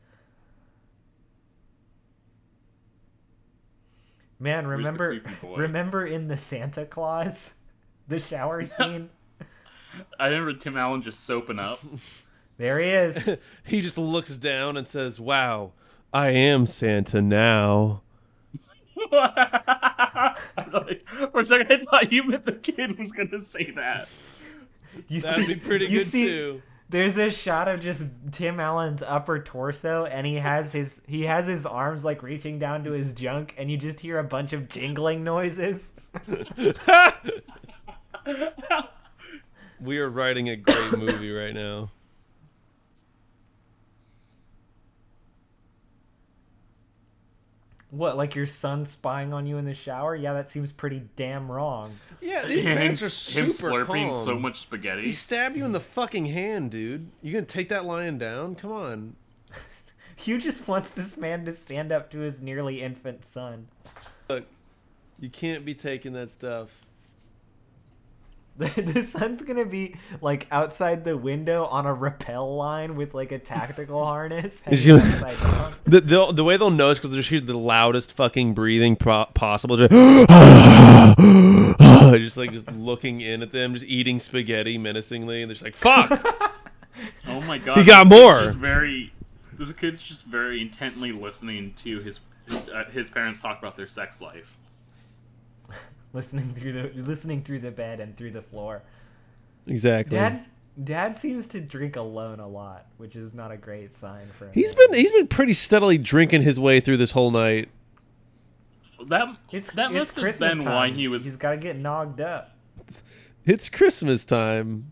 Man, the remember creepy boy? remember in the Santa Claus, the shower scene? I remember Tim Allen just soaping up. There he is. He just looks down and says, "Wow, I am Santa now." Like, for a second, I thought you meant the kid was gonna say that. You That'd see- be pretty you good see- too. There's a shot of just Tim Allen's upper torso, and he has his he has his arms like reaching down to his junk, and you just hear a bunch of jingling noises. We are writing a great movie right now. What, like your son spying on you in the shower? Yeah, that seems pretty damn wrong. Yeah, these Him, parents are super him slurping calm. so much spaghetti. He stabbed you in the fucking hand, dude. You gonna take that lion down? Come on. Hugh just wants this man to stand up to his nearly infant son. Look, you can't be taking that stuff. The, the son's gonna be like outside the window on a rappel line with like a tactical harness. Is hanging he- upside down. The, the, the way they'll know is because they'll just hear the loudest fucking breathing pro- possible. Just, just like just looking in at them, just eating spaghetti menacingly, and they're just like, "Fuck!" Oh my god! He got this kid's more. Just very. This kid's just very intently listening to his uh, his parents talk about their sex life. listening through the listening through the bed and through the floor. Exactly. Dad, Dad seems to drink alone a lot, which is not a great sign for him. He's been he's been pretty steadily drinking his way through this whole night. That It's, that it's must have Christmas been time. why he was. He's got to get nogged up. It's Christmas time,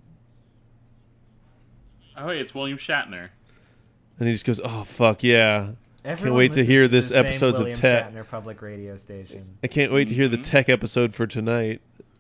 Oh, wait, it's William Shatner. and he just goes, "Oh fuck yeah!" Everyone wait to listens hear the this same episodes of William Tech. Shatner public radio station. I can't wait to hear the Mhm. tech episode for tonight.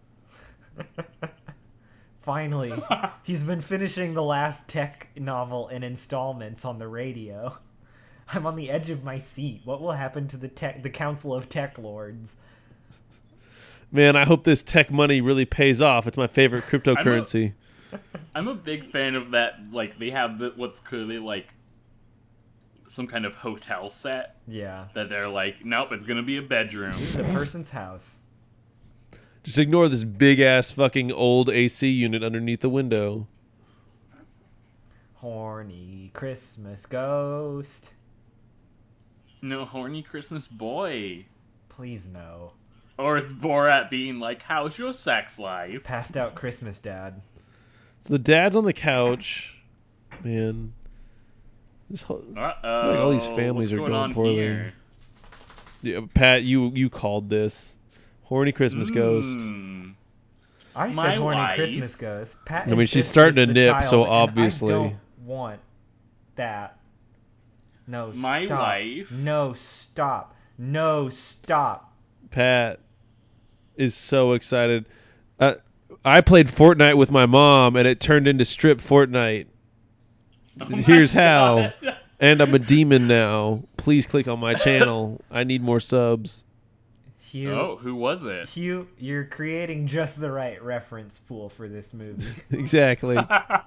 Finally, he's been finishing the last Tech novel in installments on the radio. I'm on the edge of my seat. What will happen to the tech, the Council of Tech Lords? Man, I hope this tech money really pays off. It's my favorite cryptocurrency. I'm a big fan of that. Like they have the, what's clearly like some kind of hotel set Yeah, that they're like, nope, it's gonna be a bedroom. this is a person's house. Just ignore this big ass fucking old A C unit underneath the window. horny Christmas ghost. No, horny Christmas boy. Please no. Or it's Borat being like, how's your sex life? Passed out Christmas dad. So the dad's on the couch. Man. This whole, Uh-oh. like all these families What's are going going on poorly. here? Yeah, Pat, you you called this. Horny Christmas ghost. Mm. I My said horny wife- Christmas ghost. Pat I mean, she's insists starting it's to the nip, child, so and obviously- I don't want that. No, My stop. wife- No, stop. No, stop. Pat is so excited. Uh, I played Fortnite with my mom, and it turned into strip Fortnite. Oh my Here's how. God. And I'm a demon now. Please click on my channel. I need more subs. Hugh, Oh, who was it? Hugh, you're creating just the right reference pool for this movie. Exactly.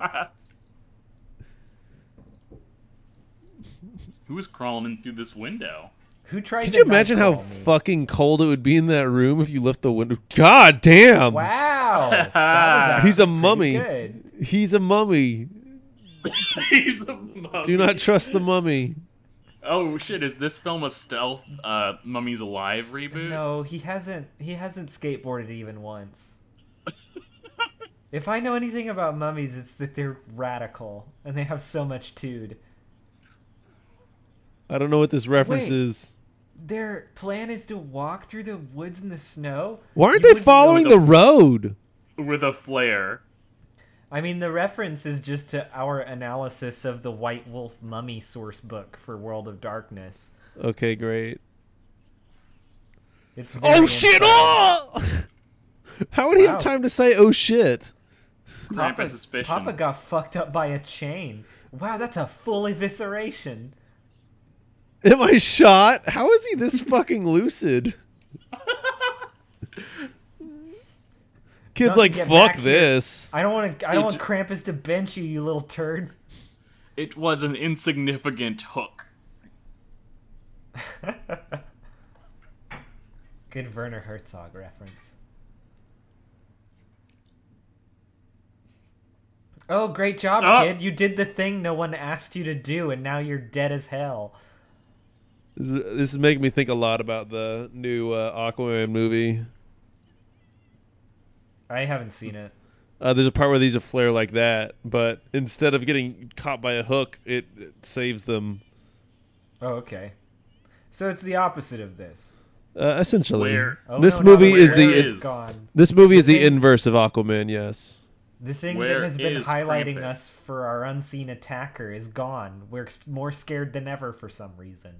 Who was crawling in through this window? Who tried Could to you imagine how nightcrawl me? fucking cold it would be in that room if you left the window? God damn! Wow, that was He's a actually mummy. pretty good. He's a mummy. He's a mummy. Do not trust the mummy. Oh shit! Is this film a stealth uh, Mummies Alive reboot? No, he hasn't. He hasn't skateboarded even once. If I know anything about mummies, it's that they're radical and they have so much tude. I don't know what this reference Wait. is. Their plan is to walk through the woods in the snow. Why aren't You they wouldn't know following the- the road? With a flare. I mean, the reference is just to our analysis of the White Wolf mummy source book for World of Darkness. Okay, great. It's very Oh shit! inspiring. Oh! How would he Wow. have time to say "oh shit"? Krampus is fishing. Papa got fucked up by a chain. Wow, that's a full evisceration. Am I shot? How is he this fucking lucid? Kid's Don't like, get fuck back here." this. I don't want to. I don't want It- Krampus to bench you, you little turd. It was an insignificant hook. Good Werner Herzog reference. Oh, great job, Ah. kid! You did the thing no one asked you to do, and now you're dead as hell. This is, this is making me think a lot about the new uh, Aquaman movie. I haven't seen it. Uh, there's a part where they use a flare like that, but instead of getting caught by a hook, it, it saves them. Oh, okay. So it's the opposite of this. Uh, essentially, Where- Oh, this no, no, movie the is where the is- is gone. this movie is the thing- inverse of Aquaman. Yes. The thing Where that has been is highlighting Krampus? us for our unseen attacker is gone. We're s- more scared than ever for some reason.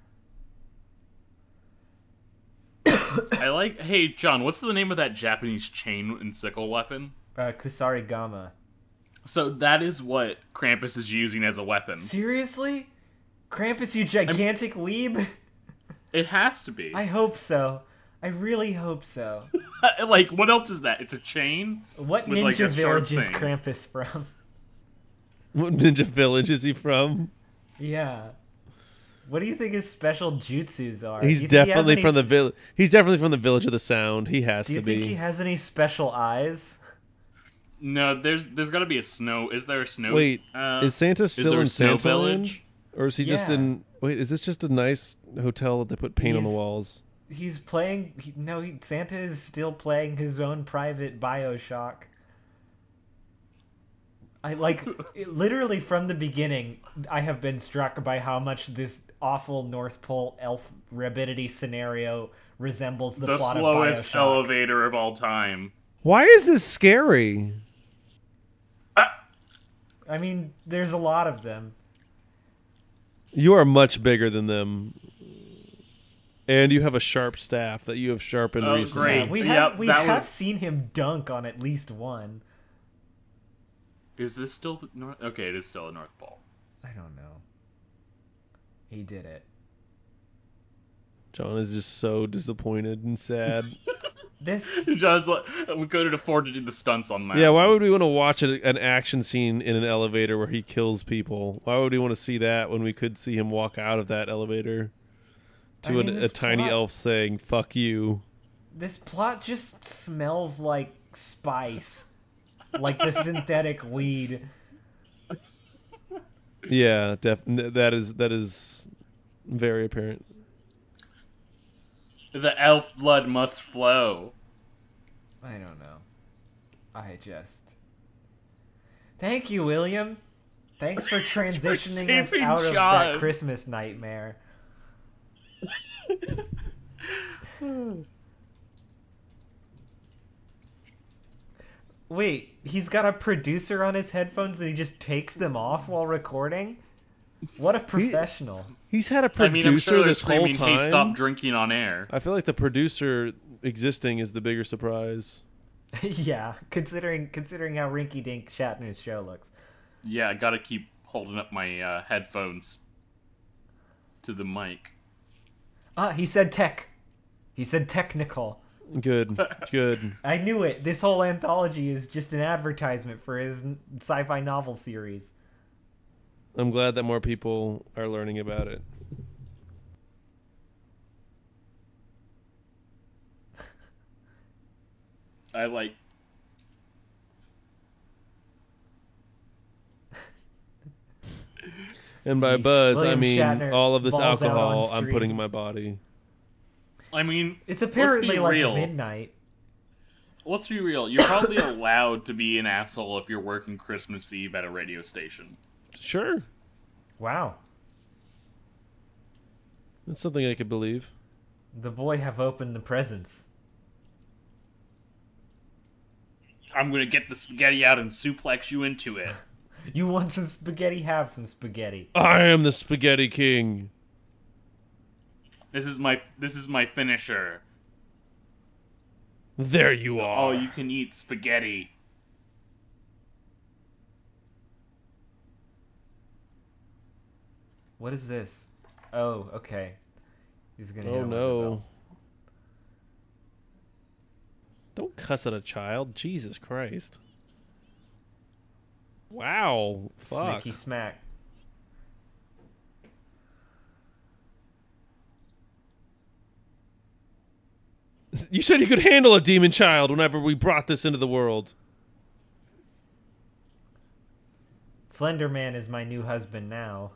I like. Hey, John, what's the name of that Japanese chain and sickle weapon? Uh, Kusarigama. So that is what Krampus is using as a weapon. Seriously? Krampus, you gigantic weeb? It has to be. I hope so. I really hope so. Like, what else is that? It's a chain? What With, ninja like, a sharp village is thing. Krampus from? What ninja village is he from? Yeah. What do you think his special jutsus are? He's Do you think he has definitely any from the s- village. He's definitely from the Village of the Sound. He has Do you to think be. he has any special eyes? No, there's there's got to be a snow. Is there a snow? Wait, uh, is Santa still there a in snow Santa Land? village? Or is he just Yeah. in? Wait, is this just a nice hotel that they put paint on the He's- walls? He's playing. He, no, he, Santa is still playing his own private Bioshock. I like it, literally from the beginning. I have been struck by how much this awful North Pole elf rabidity scenario resembles the, The plot slowest of Bioshock. elevator of all time. Why is this scary? I mean, there's a lot of them. You are much bigger than them, and you have a sharp staff that you have sharpened Oh, recently. great. Yeah, we Yep, have we that have was- seen him dunk on at least one. Is this still the North? Okay, it is still the North Pole. I don't know. He did it. John is just so disappointed and sad. This John's like, we couldn't afford to do the stunts on that. Yeah, why would we want to watch a, an action scene in an elevator where he kills people? Why would we want to see that when we could see him walk out of that elevator to I mean, an, a this tiny plot- elf saying "fuck you"? this plot just smells like spice, like the synthetic weed. Yeah, def- that is that is very apparent. The elf blood must flow. I don't know. I just. Thank you, William. Thanks for transitioning us saving out of John. that Christmas nightmare. Wait, he's got a producer on his headphones and he just takes them off while recording? What a professional. He's had a I mean, producer I'm sure they're this whole screaming, time. "Hey, stop drinking on air." I feel like the producer existing is the bigger surprise. Yeah, considering considering how rinky-dink Shatner's show looks. Yeah, I gotta keep holding up my uh, headphones to the mic. Ah, he said tech. He said technical. Good, good. I knew it. This whole anthology is just an advertisement for his n- sci-fi novel series. I'm glad that more people are learning about it. I like. And by Yeesh. buzz, I William mean Shatner all of this balls out on alcohol I'm stream. putting in my body. I mean, It's let's apparently be like real. midnight. Let's be real. You're probably allowed to be an asshole if you're working Christmas Eve at a radio station. Sure, Wow. that's something I could believe. The boy have opened the presents. I'm gonna get the spaghetti out and suplex you into it. You want some spaghetti? Have some spaghetti. I am the Spaghetti King. This is my this is my finisher. There you are. Oh, you can eat spaghetti. What is this? Oh, okay. He's gonna. Oh hit him with a no. belt. Don't cuss at a child. Jesus Christ. Wow. Fuck. Snicky smack. You said you could handle a demon child whenever we brought this into the world. Slender Man is my new husband now.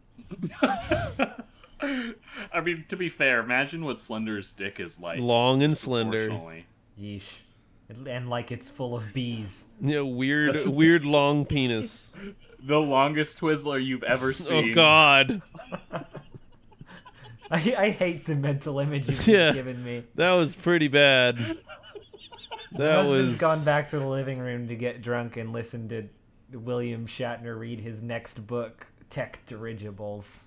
I mean, to be fair, imagine what Slender's dick is like. Long and slender. proportionally. Yeesh. And like it's full of bees. Yeah, weird, weird long penis. The longest Twizzler you've ever seen. Oh God. I I hate the mental images Yeah. you've given me. That was pretty bad. My That husband's was. gone back to the living room to get drunk and listen to William Shatner read his next book, Tech Dirigibles.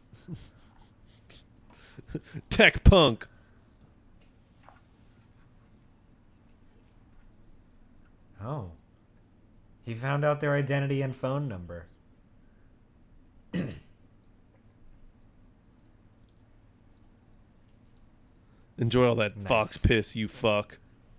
Tech punk. Oh. He found out their identity and phone number. Enjoy all that Nice. fox piss, you fuck.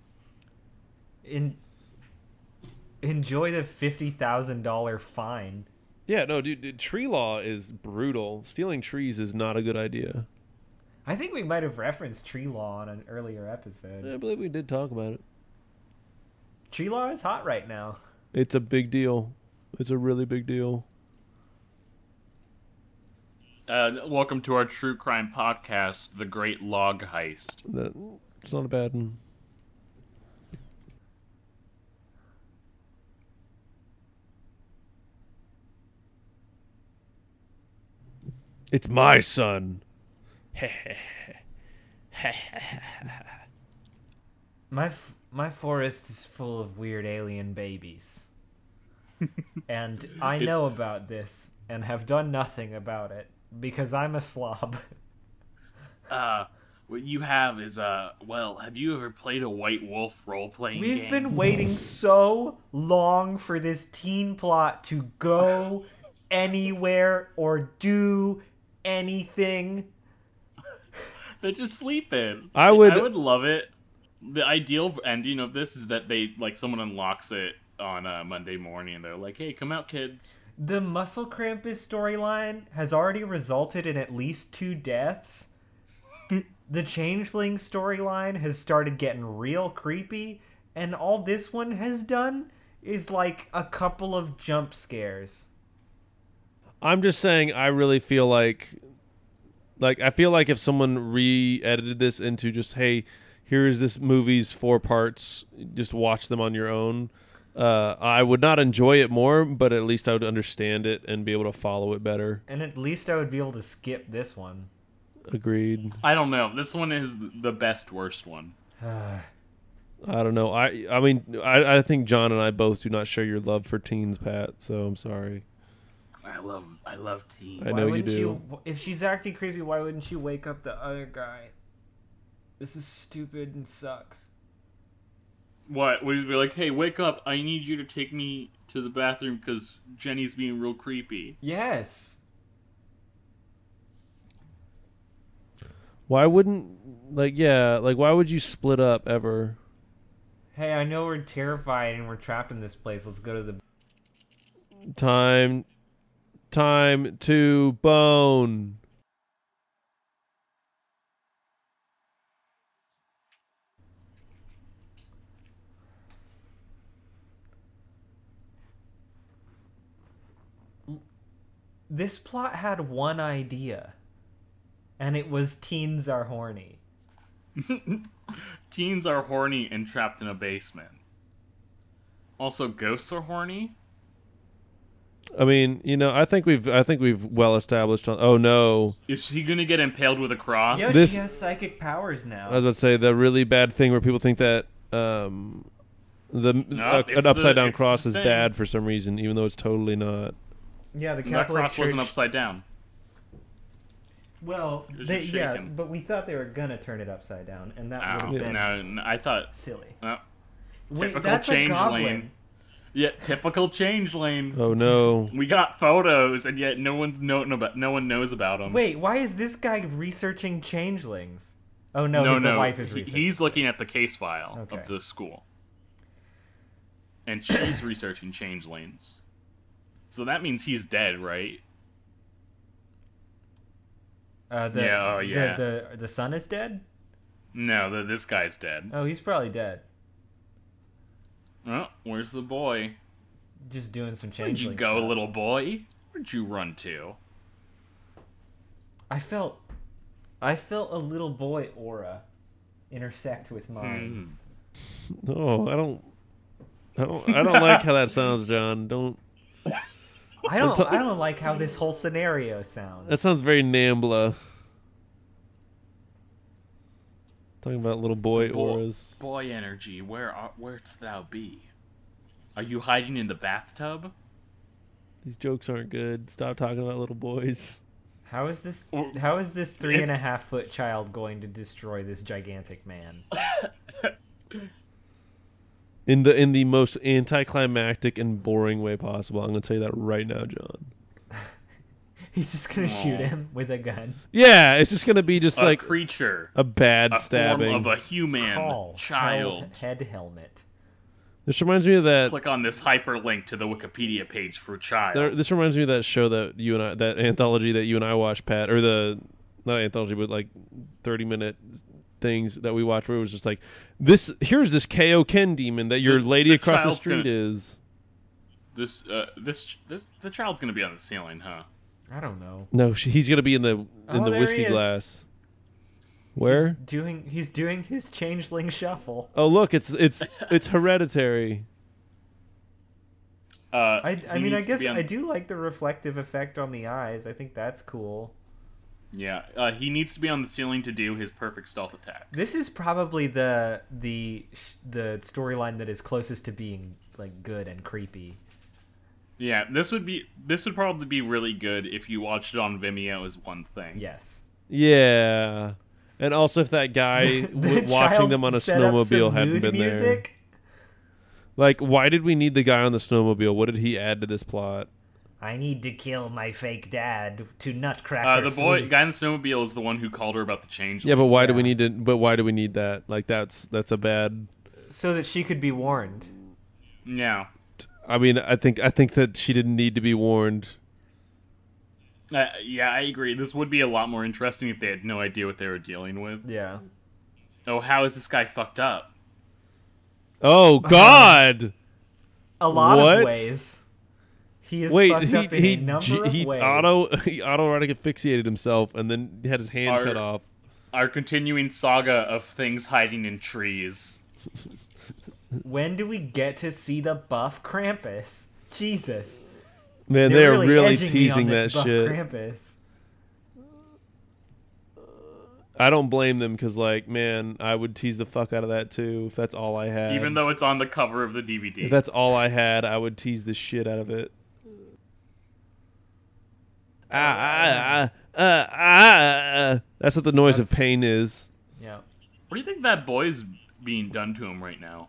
In enjoy the fifty thousand dollar fine. Yeah, no, dude, dude. Tree law is brutal. Stealing trees is not a good idea. I think we might have referenced tree law on an earlier episode. I believe we did talk about it. Tree law is hot right now. It's a big deal. It's a really big deal. Uh, welcome to our true crime podcast, The Great Log Heist. That it's not a bad one. It's my son. My f- my forest is full of weird alien babies. And I It's- know about this and have done nothing about it because I'm a slob. Uh, what you have is, uh, well, have you ever played a White Wolf role-playing game? We've been waiting so long for this teen plot to go anywhere or do anything. They're just sleeping. I would- I would love it. The ideal ending of this is that they, like, someone unlocks it on a Monday morning and they're like, hey, come out, kids. The Muscle Krampus storyline has already resulted in at least two deaths. The Changeling storyline has started getting real creepy, and all this one has done is like a couple of jump scares. I'm just saying I really feel like like I feel like if someone re-edited this into just, hey, here is this movie's four parts, just watch them on your own, uh, I would not enjoy it more, but at least I would understand it and be able to follow it better. And at least I would be able to skip this one. Agreed. I don't know. This one is the best worst one. I don't know. I I mean, I, I think John and I both do not share your love for teens, Pat, so I'm sorry. I love I love teen. I Why know you wouldn't do. you- if she's acting creepy, why wouldn't she wake up the other guy? This is stupid and sucks. What? Would he be like, hey, wake up. I need you to take me to the bathroom because Jenny's being real creepy. Yes. Why wouldn't, like, yeah, like, why would you split up ever? Hey, I know we're terrified and we're trapped in this place. Let's go to the... Time, time to bone. This plot had one idea, and it was teens are horny. Teens are horny and trapped in a basement. Also, ghosts are horny. I mean, you know, I think we've, I think we've well established on. Oh no, Is he gonna get impaled with a cross? Yeah, This- she has psychic powers now. I was about to say the really bad thing where people think that um, the No, uh, it's an upside the- down it's cross the is thing. bad for some reason, even though it's totally not. Yeah, the That Catholic cross Church. wasn't upside down. Well, It was they, just yeah, shaken. but we thought they were gonna turn it upside down, and that would Oh, have been no, no, I thought. silly. Uh, Wait, typical that's a changeling. goblin. Yeah, typical changeling. Oh no. We got photos, and yet no one's know, no, but no one knows about them. Wait, why is this guy researching changelings? Oh no, no, the no. wife is he- researching. he's looking at the case file Okay. of the school, and she's researching changelings. So that means he's dead, right? Uh, the, Yeah, oh, the- yeah. The, the son is dead. No, the, this guy's dead. Oh, he's probably dead. Oh, where's the boy? Just doing some Where'd changeling you go, stuff. little boy? Where'd you run to? I felt, I felt a little boy aura intersect with mine. Hmm. Oh, I don't. I don't. I don't like how that sounds, John. Don't. I don't, Until- I don't like how this whole scenario sounds. That sounds very Nambla. Talking about little boy Bo- auras. Boy energy, where art, where'st thou be? Are you hiding in the bathtub? These jokes aren't good. Stop talking about little boys. How is this? Or- How is this three and a If- half foot child going to destroy this gigantic man? In the in the most anticlimactic and boring way possible. I'm gonna tell you that right now, John. He's just gonna Aw. shoot him with a gun. Yeah, it's just gonna be just A like creature, a bad a stabbing. form of a human Call child. hel- head helmet. This reminds me of that. Click on this hyperlink to the Wikipedia page for child. There, this reminds me of that show that you and I, that anthology that you and I watched, Pat, or the not anthology, but like thirty minute things that we watched, where it was just like this. Here's this K O Ken demon that your The- lady the across the child's street gonna- is. This, uh, this, this, the child's gonna be on the ceiling, huh? I don't know. No, she, he's gonna be in the in Oh, the there whiskey he is. glass. Where? He's doing he's doing his changeling shuffle. Oh, look, it's it's it's hereditary. Uh, I, he I mean I needs to guess be on- I do like the reflective effect on the eyes. I think that's cool. Yeah, uh, he needs to be on the ceiling to do his perfect stealth attack. This is probably the the the storyline that is closest to being like good and creepy. Yeah, this would be this would probably be really good if you watched it on Vimeo as one thing. Yes. Yeah, and also if that guy The w- watching child them on a set up snowmobile some hadn't mood been there. music. Like, why did we need the guy on the snowmobile? What did he add to this plot? I need to kill my fake dad to Nutcracker. Uh, the boy Suite. guy in the snowmobile is the one who called her about the change. Yeah, but why do we Yeah. need to? But why do we need that? Like, that's that's a bad. so that she could be warned. Yeah. I mean, I think I think that she didn't need to be warned. Uh, yeah, I agree. This would be a lot more interesting if they had no idea what they were dealing with. Yeah. Oh, how is this guy fucked up? Oh God! A lot What? of ways. He is Wait, fucked he up in he a number he, of he ways. auto he autoerotic asphyxiated himself and then had his hand Our- cut off. Our continuing saga of things hiding in trees. When do we get to see the buff Krampus? Jesus. Man, They're they're really, really edging teasing me on that this buff shit. Krampus. I don't blame them because, like, man, I would tease the fuck out of that too if that's all I had. Even though it's on the cover of the D V D. If that's all I had, I would tease the shit out of it. Ah, ah, ah, ah, ah. That's what the noise of That's- pain is. Yeah. What do you think that boy's being done to him right now?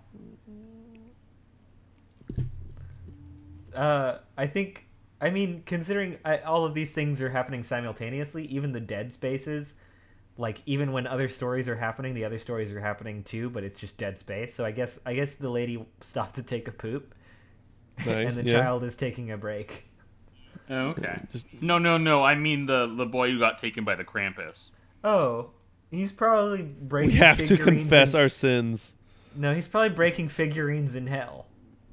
Uh, I think, I mean, considering I, all of these things are happening simultaneously, even the dead spaces, like even when other stories are happening, the other stories are happening too, but it's just dead space. So I guess I guess the lady stopped to take a poop, Nice, and the yeah. child is taking a break. Oh, okay. No, no, no. I mean the the boy who got taken by the Krampus. Oh, he's probably breaking. We have to figurines confess in... our sins. No, he's probably breaking figurines in hell.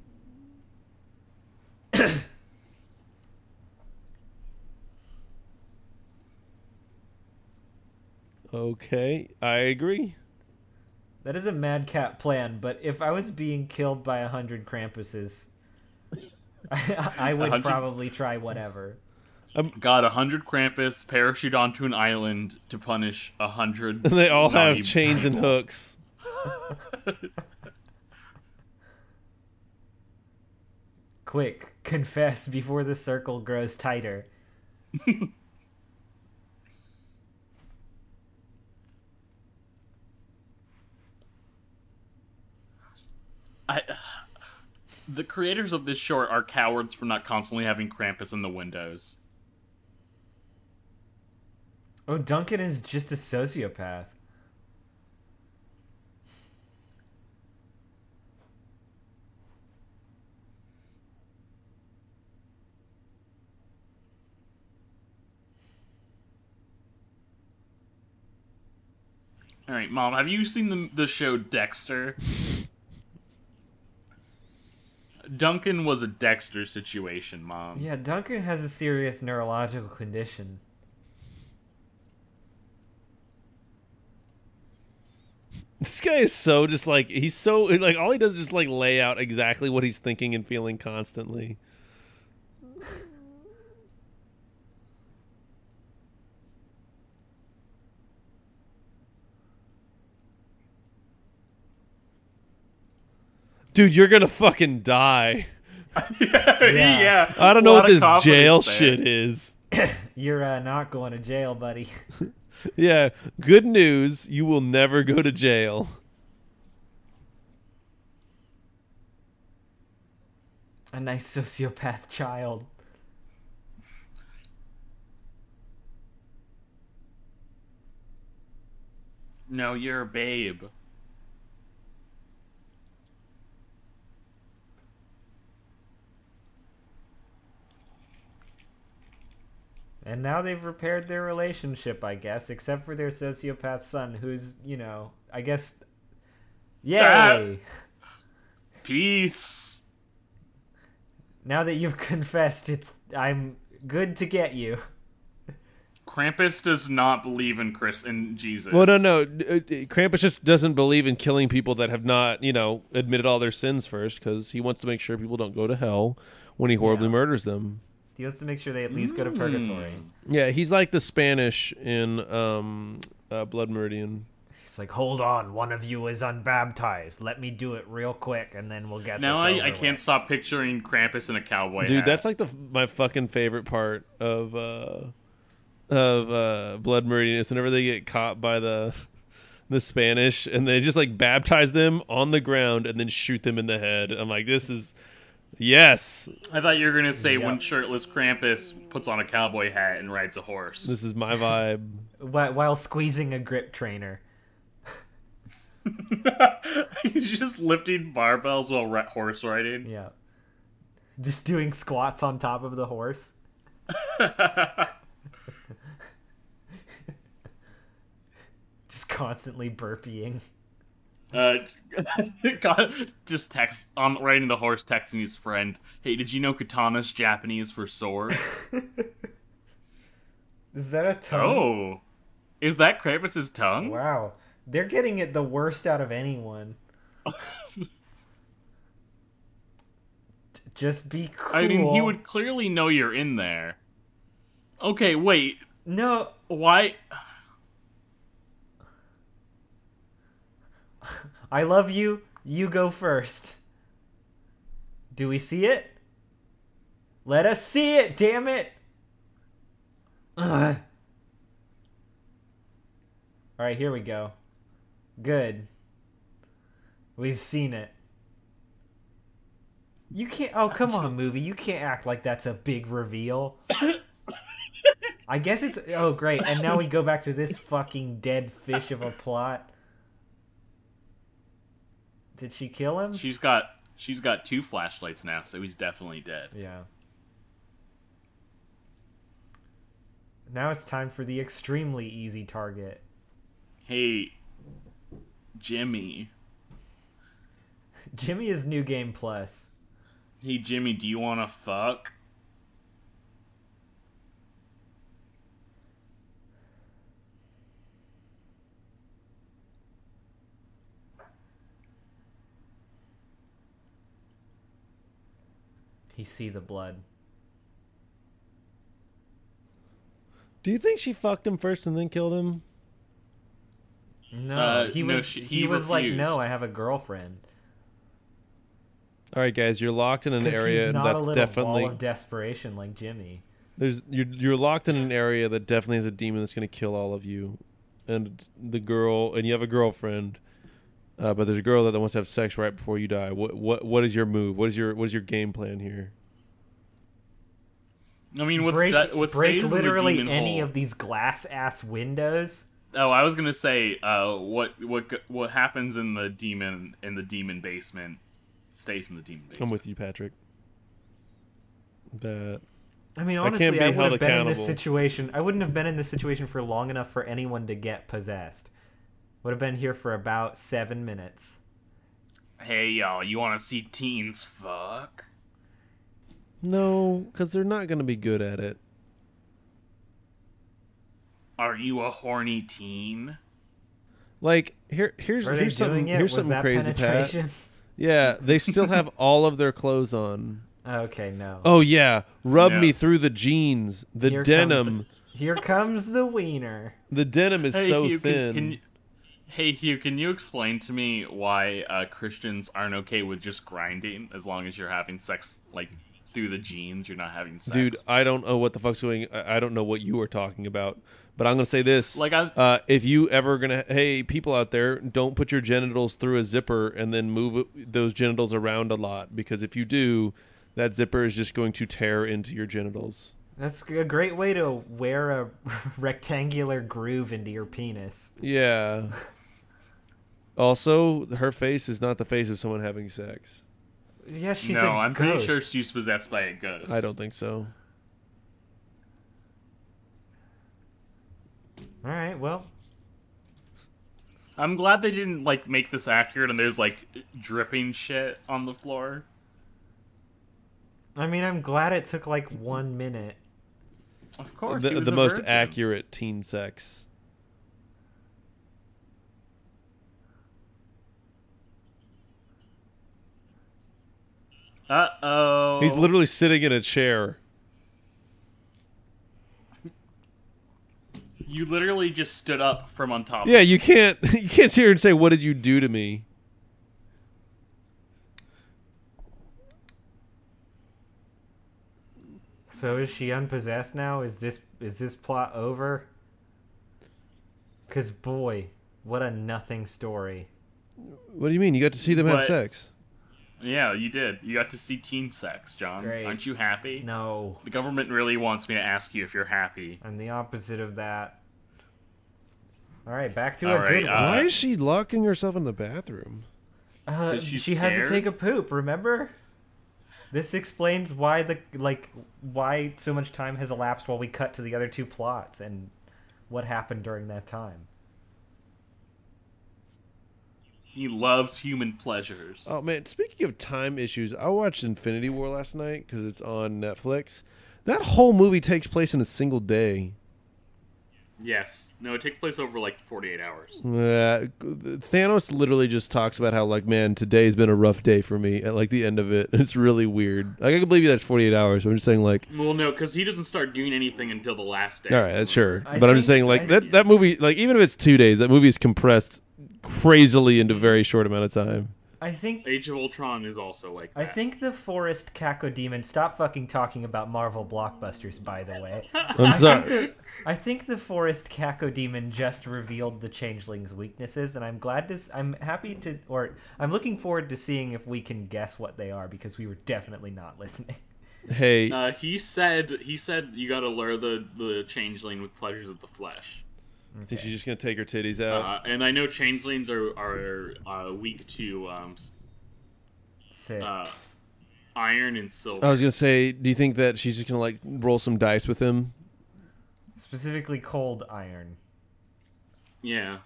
Okay, I agree. That is a madcap plan, but if I was being killed by a hundred Krampuses, I, I would A hundred- probably try whatever. Got a hundred Krampus parachute onto an island to punish a hundred. And they all have naughty chains and people. hooks. Quick, confess before the circle grows tighter. I, the creators of this short are cowards for not constantly having Krampus in the windows. Oh, Duncan is just a sociopath. All right, Mom, have you seen the the show Dexter? Duncan was a Dexter situation, Mom. Yeah, Duncan has a serious neurological condition. This guy is so just like he's so like all he does is just like lay out exactly what he's thinking and feeling constantly. Dude, you're gonna fucking die. yeah, yeah. I don't A know lot what of this confidence jail there. shit is. You're uh, not going to jail, buddy. Yeah, good news, you will never go to jail. A nice sociopath child. No, you're a babe. And now they've repaired their relationship, I guess, except for their sociopath son, who's, you know, I guess. Yay! Peace. Now that you've confessed, it's I'm good to get you. Krampus does not believe in Chris and Jesus. Well, no, no. uh, Krampus just doesn't believe in killing people that have not, you know, admitted all their sins first because he wants to make sure people don't go to hell when he horribly Yeah. murders them. He wants to make sure they at least go to purgatory. Yeah, he's like the Spanish in um, uh, Blood Meridian. He's like, hold on, one of you is unbaptized. Let me do it real quick, and then we'll get Now this I, over I can't with." stop picturing Krampus in a cowboy Dude, hat. that's like the my fucking favorite part of uh, of uh, Blood Meridian is whenever they get caught by the the Spanish and they just like baptize them on the ground and then shoot them in the head. I'm like, this is yes, I thought you were gonna say Yep. when shirtless Krampus puts on a cowboy hat and rides a horse. this is my vibe. Wh- While squeezing a grip trainer. He's just lifting barbells while ri- horse riding. Yeah. Just doing squats on top of the horse. Just constantly burping. Uh, got- just text on riding the horse, texting his friend. Hey, did you know katana's Japanese for sword? Is that a tongue? Oh, is that Kravitz's tongue? Wow. They're getting it the worst out of anyone. Just be cool. I mean, he would clearly know you're in there. Okay, wait. No. Why? I love you. You go first. Do we see it? Let us see it, damn it! Ugh. Alright, here we go. Good. We've seen it. You can't. Oh, come on, movie. You can't act like that's a big reveal. I guess it's. Oh, great. And now we go back to this fucking dead fish of a plot. Did she kill him? She's got she's got two flashlights now, so he's definitely dead. Yeah. Now it's time for the extremely easy target. Hey, Jimmy. Jimmy is New Game Plus. Hey, Jimmy, do you want to fuck? He see the blood. Do you think she fucked him first and then killed him? No, Uh, he no, was. she- he he was like, refused. no, I have a girlfriend. All right, guys, you're locked in an 'Cause area he's not that's a little definitely ball of desperation like Jimmy. there's you're you're locked in an area that definitely has a demon that's going to kill all of you, and the girl and you have a girlfriend, uh, but there's a girl that wants to have sex right before you die. What what what is your move? What is your what is your game plan here? I mean, what break sta- what break stays in the literally demon any hole? of these glass ass windows. Oh, I was gonna say, uh, what what g- what happens in the demon in the demon basement stays in the demon basement. I'm with you, Patrick. That I mean, I honestly, can't be I, would held have been in this accountable. situation. I wouldn't have been in this situation for long enough for anyone to get possessed. Would have been here for about seven minutes. Hey, y'all, you want to see teens fuck? no, because they're not going to be good at it. Are you a horny teen? Like here here's Are they here's something doing it? here's Was something that crazy, Pat. penetration? Yeah, they still have all of their clothes on. Okay, no. Oh yeah, rub Yeah. me through the jeans. The Here denim, comes- Here comes the wiener. the denim is Hey, so Hugh, can- thin. can you- Hey, Hugh, can you explain to me why uh, Christians aren't okay with just grinding as long as you're having sex, like, through the jeans, you're not having sex? Dude, I don't know what the fuck's going. I I don't know what you are talking about. But I'm gonna say this: Like, I- uh, if you ever gonna, hey, people out there, don't put your genitals through a zipper and then move it- those genitals around a lot, because if you do, that zipper is just going to tear into your genitals. That's a great way to wear a rectangular groove into your penis. Yeah. Also, her face is not the face of someone having sex. Yeah, she's no, a I'm pretty ghost. sure she's possessed by a ghost. I don't think so. All right, well, I'm glad they didn't like make this accurate and there's like dripping shit on the floor. I mean, I'm glad it took like one minute. Of course, he The, was the a most virgin. accurate teen sex. Uh oh. He's literally sitting in a chair. You literally just stood up from on top. Yeah, you can't you can't sit here and say, "What did you do to me?" So is she unpossessed now? Is this is this plot over? Cause boy, what a nothing story. What do you mean? You got to see them have But- sex. Yeah, you did. You got to see teen sex, John. Great. Aren't you happy? No, The government really wants me to ask you if you're happy. I'm the opposite of that. All right, back to All a right, good uh, one. Why is she locking herself in the bathroom? Uh, 'Cause she's she had to scared? take a poop. Remember? This explains why the like why so much time has elapsed while we cut to the other two plots and what happened during that time. He loves human pleasures. Oh man, speaking of time issues, I watched Infinity War last night because it's on Netflix. That whole movie takes place in a single day. Yes. No, it takes place over like forty-eight hours. Uh, Thanos literally just talks about how, like, man, today's been a rough day for me at, like, the end of it. It's really weird. Like, I can believe you that's forty-eight hours. So I'm just saying, like... Well, no, because he doesn't start doing anything until the last day. All right, that's sure. I But I'm just think saying, like, it's- that, that movie, like, even if it's two days, that movie is compressed crazily into a very short amount of time. I think Age of Ultron is also like that. I think the Forest Cacodemon. Stop fucking talking about Marvel blockbusters, by the way. I'm sorry. I think the Forest Cacodemon just revealed the Changeling's weaknesses, and I'm glad to. s- I'm happy to, or I'm looking forward to seeing if we can guess what they are, because we were definitely not listening. Hey, Uh, he said he said you got to lure the the changeling with pleasures of the flesh. I think she's just going to take her titties out. Uh, and I know changelings are are uh, weak to um, s- Sick. uh, iron and silver. I was going to say, do you think that she's just going to, like, roll some dice with him? Specifically, cold iron. Yeah.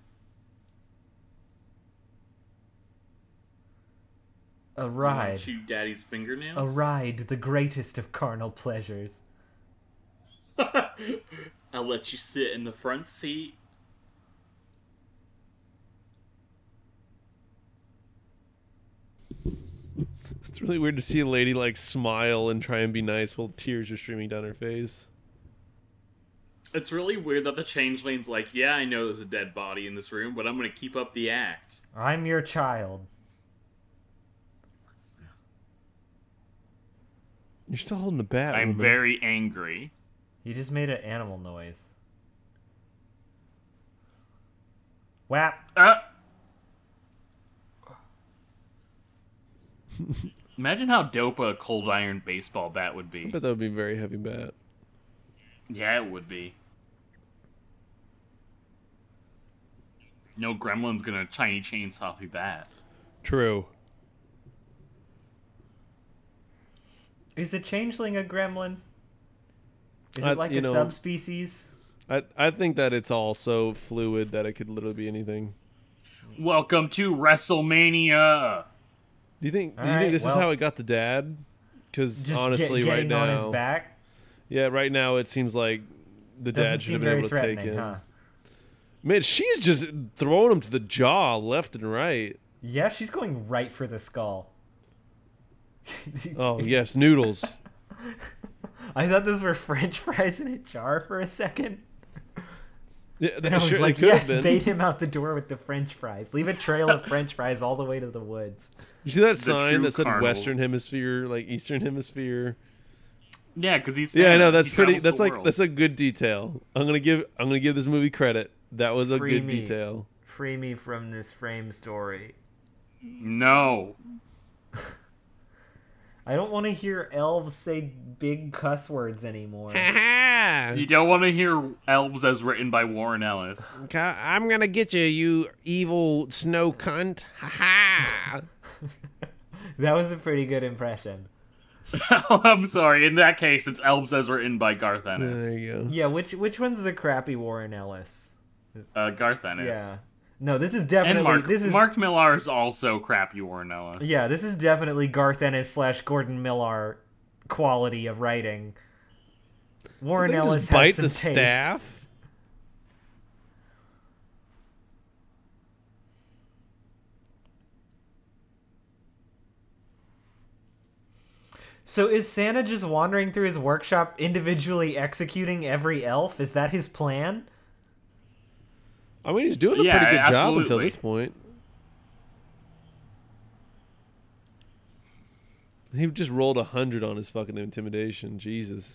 A You wanna ride. chew daddy's A fingernails. ride, the greatest of carnal pleasures. I'll let you sit in the front seat. It's really weird to see a lady, like, smile and try and be nice while tears are streaming down her face. It's really weird that the changeling's like, yeah, I know there's a dead body in this room, but I'm gonna keep up the act. I'm your child. You're still holding a bat, I'm woman. very angry. You just made an animal noise. Whap. Uh, Imagine how dope a cold iron baseball bat would I be. bet that would be a very heavy bat. Yeah, it would be. No gremlin's gonna tiny chainsaw through that. True. Is a changeling a gremlin? Is I- it like you a know- subspecies? I I think that it's all so fluid that it could literally be anything. Welcome to WrestleMania. Do you think? Do you Alright, think this well- is how it got the dad? Because Just honestly, get, right getting now, on his back? yeah, right now it seems like the Doesn't dad should seem have been very able to take threatening, him. huh? Man, she's just throwing him to the jaw left and right. Yeah, she's going right for the skull. Oh yes, noodles. I thought those were French fries in a jar for a second. Yeah, And that I was sure, like, it could yes, have been. bait him out the door with the French fries. Leave a trail of French fries all the way to the woods. You see that The sign true that said carnal. Western Hemisphere, like Eastern Hemisphere? Yeah, because he's Yeah, I know Thanos. that's He pretty. travels That's the like world. that's a good detail. I'm gonna give I'm gonna give this movie credit. That was a Free good me. detail. Free me from this frame story. No. I don't want to hear elves say big cuss words anymore. You don't want to hear Elves as written by Warren Ellis. I'm gonna get you, you evil snow cunt. Ha ha! That was a pretty good impression. I'm sorry. In that case, it's Elves as written by Garth Ennis. There you go. Yeah, which which one's the crappy Warren Ellis? Uh, Garth Ennis. Yeah. No, this is definitely And Mark, this is Mark Millar is also crappy Warren Ellis. yeah, this is definitely Garth Ennis slash Gordon Millar quality of writing. Warren They Ellis just bite has some the taste. staff. So is Santa just wandering through his workshop individually executing every elf? Is that his plan? I mean, he's doing a Yeah, pretty good job absolutely. until this point. He just rolled a hundred on his fucking intimidation. Jesus.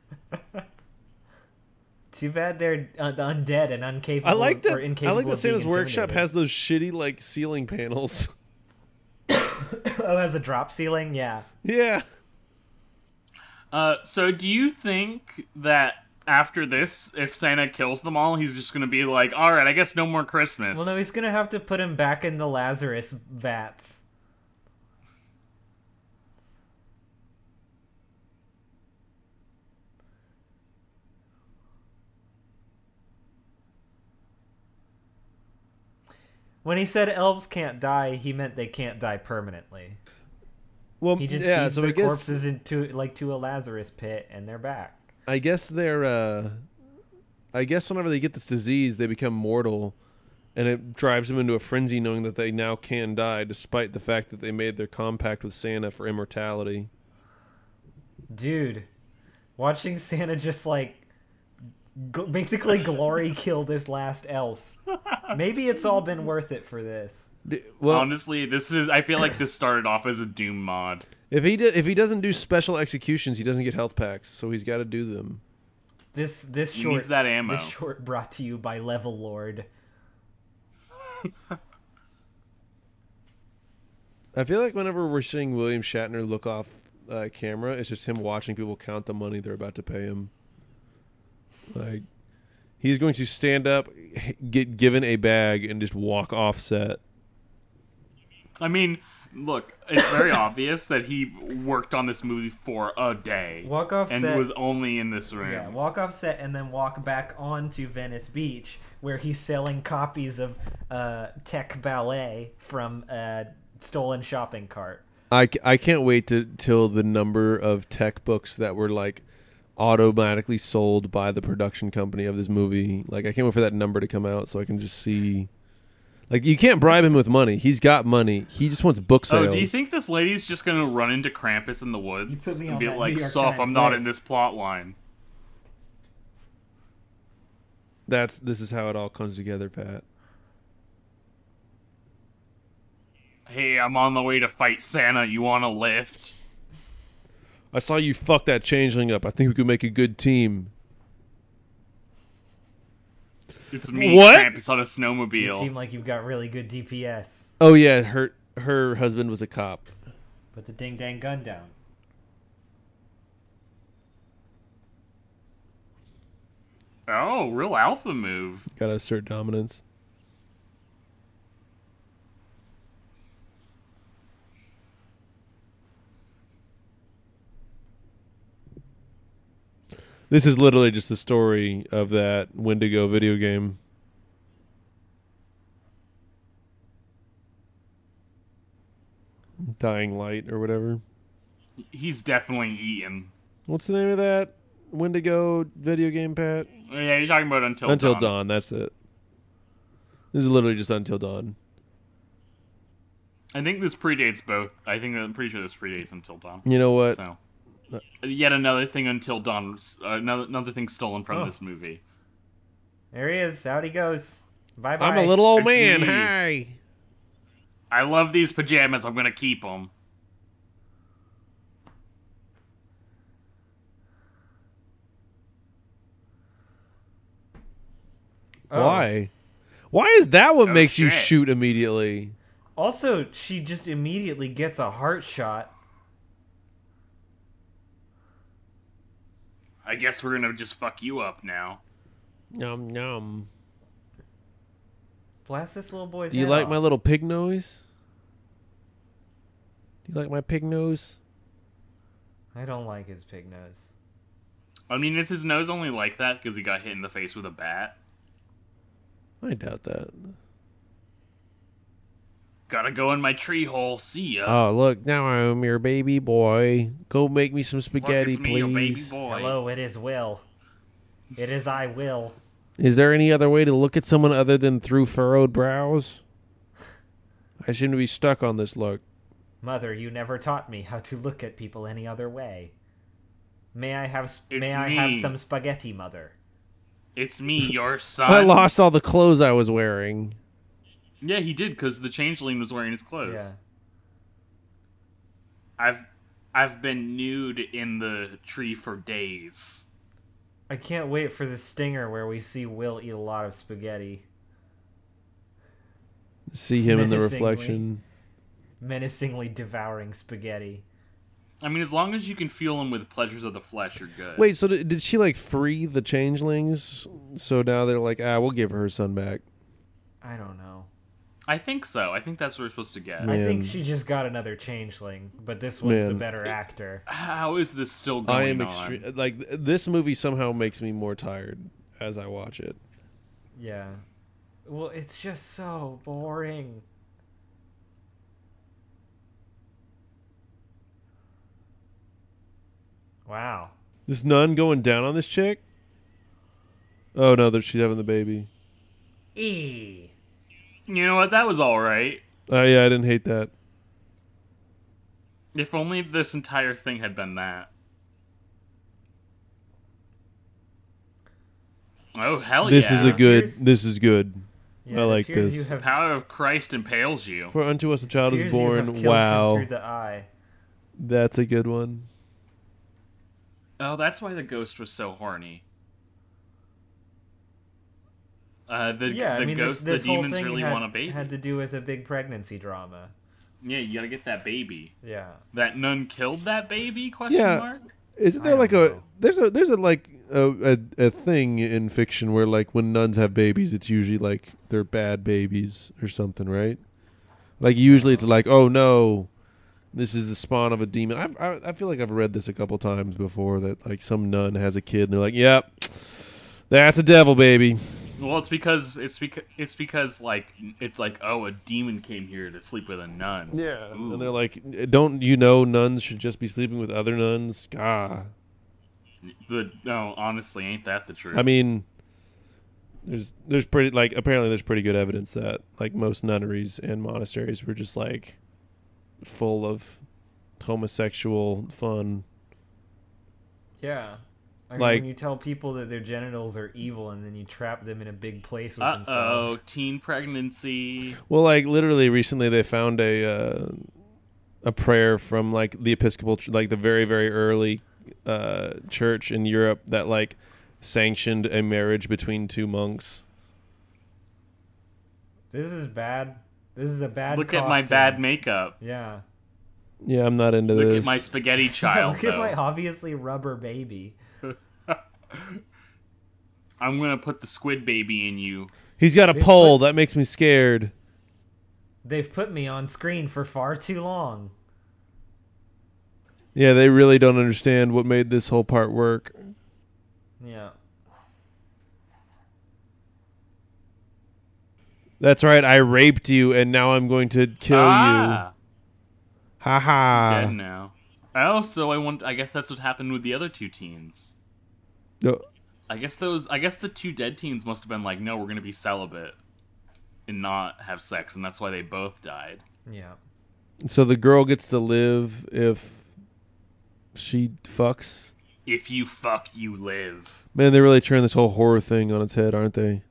Too bad they're uh, undead and incapable. I like or that. incapable I like that of being Santa's workshop intimidated. has those shitty like ceiling panels. Oh, has a drop ceiling. Yeah. Yeah. Uh, so do you think that after this, if Santa kills them all, he's just gonna be like, all right, I guess no more Christmas? Well, no, he's gonna have to put him back in the Lazarus vats. When he said elves can't die, he meant they can't die permanently. Well, He just yeah. feeds So their I guess corpses into like to a Lazarus pit, and they're back. I guess they're. Uh, I guess whenever they get this disease, they become mortal, and it drives them into a frenzy, knowing that they now can die, despite the fact that they made their compact with Santa for immortality. Dude, watching Santa just like g- basically glory kill this last elf. Maybe it's all been worth it for this. D- Well, Honestly, this is. I feel like this started off as a Doom mod. if he do, if he doesn't do special executions, he doesn't get health packs, so he's got to do them. This this He short needs that ammo. this short brought to you by Level Lord. I feel like whenever we're seeing William Shatner look off uh, camera, it's just him watching people count the money they're about to pay him. Like, he's going to stand up, h- get given a bag, and just walk off set. I mean, look, it's very obvious that he worked on this movie for a day. Walk off and set. was only in this room. Yeah, walk off set and then walk back onto Venice Beach, where he's selling copies of uh, Tech Ballet from a stolen shopping cart. I, c- I can't wait to till the number of tech books that were like automatically sold by the production company of this movie. Like, I can't wait for that number to come out so I can just see. Like, you can't bribe him with money. He's got money. He just wants book sales. Oh, do you think this lady's just gonna run into Krampus in the woods put me and on be that like, New York "Sup, Times I'm not list." in this plot line." That's this is how it all comes together, Pat. Hey, I'm on the way to fight Santa. You want a lift? I saw you fuck that changeling up. I think we could make a good team. It's me, What? Krampus on a You snowmobile. seem like you've got really good D P S. Oh yeah, her her husband was a cop. Put the ding dang gun down. Oh, real alpha move. Got to assert dominance. This is literally just the story of that Wendigo video game. Dying Light or whatever. He's definitely eaten. What's the name of that Wendigo video game, Pat? Yeah, you're talking about Until, Until Dawn. Dawn, that's it. This is literally just Until Dawn. I think this predates both. I think I'm pretty sure this predates Until Dawn. You know what? So, yet another thing Until Dawn. Uh, another another thing stolen from Oh. this movie. There he is. Out he goes. Bye bye. I'm a little old It's man. me. Hi. I love these pajamas. I'm gonna keep them. Oh. Why? Why is that what Oh, makes you shit. shoot immediately? Also, she just immediately gets a heart shot. I guess we're gonna just fuck you up now. Yum yum. Blast this little boy's Do you head like off. my little pig nose? Do you like my pig nose? I don't like his pig nose. I mean, is his nose only like that because he got hit in the face with a bat? I doubt that. Gotta go in my tree hole. See ya. Oh, look, now I'm your baby boy. Go make me some Look, spaghetti, it's me, your baby please. boy. Hello, it is Will. It is I, Will. Is there any other way to look at someone other than through furrowed brows? I seem to be stuck on this look. Mother, you never taught me how to look at people any other way. May I have sp- It's may I have me. some spaghetti, Mother? It's me, your son. I lost all the clothes I was wearing. Yeah, he did because the changeling was wearing his clothes. Yeah. I've I've been nude in the tree for days. I can't wait for the stinger where we see Will eat a lot of spaghetti. See him in the Menacingly. reflection. Menacingly devouring spaghetti. I mean, as long as you can feel him with pleasures of the flesh, you're good. Wait, so did, did she like free the changelings? So now they're like, ah, we'll give her her son back. I don't know. I think so. I think that's what we're supposed to get. Man. I think she just got another changeling, but this one's a Man. better actor. How is this still going I am on? extreme. Like this movie somehow makes me more tired as I watch it. Yeah. Well, it's just so boring. Wow. This nun going down on this chick? Oh no, that she's having the baby. E. You know what? That was all right. Oh yeah, I didn't hate that. If only this entire thing had been that. Oh hell This yeah! is a good. Here's- This is good. Yeah, I it like appears this. You have, Power of Christ impales you. For unto us a child is appears you have born. killed him Wow, through the eye. that's a good one. Oh, that's why the ghost was so horny. Uh, the Yeah, the I mean, ghost, this, this the whole demons thing really had, want a baby. had to do with a big pregnancy drama. Yeah, you gotta get that baby. Yeah. That nun killed that baby? Question Yeah. mark. Isn't I there don't like a know. there's a there's a like a, a a thing in fiction where like when nuns have babies, it's usually like they're bad babies or something, right? Like usually it's like, oh no, this is the spawn of a demon. I've, I I feel like I've read this a couple times before that like some nun has a kid and they're like, yep, that's a devil baby. Well, it's because it's because it's because like it's like oh, a demon came here to sleep with a nun. Yeah, Ooh. and they're like, don't you know nuns should just be sleeping with other nuns? Ah, The no, honestly, ain't that the truth? I mean, there's there's pretty like apparently there's pretty good evidence that like most nunneries and monasteries were just like full of homosexual fun. Yeah. I mean, Like- when you tell people that their genitals are evil and then you trap them in a big place with uh oh, themselves. teen pregnancy. Well, like literally recently they found a uh, a prayer from like the Episcopal ch- like the very very early uh, church in Europe that like sanctioned a marriage between two monks. This is bad. This is a bad Look at my costume. bad makeup. Yeah. Yeah, I'm not into Look this. at my spaghetti child. Look at though. my obviously rubber baby. I'm gonna put the squid baby in you. He's got a They pole. put- That makes me scared. They've put me on screen for far too long. Yeah, they really don't understand what made this whole part work. Yeah. That's right. I raped you, and now I'm going to kill you. ah, Ha ha. Dead now. Oh, so I want. I guess that's what happened with the other two teens. No. I guess those. I guess the two dead teens must have been like, no, we're gonna be celibate and not have sex, and that's why they both died. Yeah. So the girl gets to live if she fucks. If you fuck, you live. Man, they really turn this whole horror thing on its head, aren't they?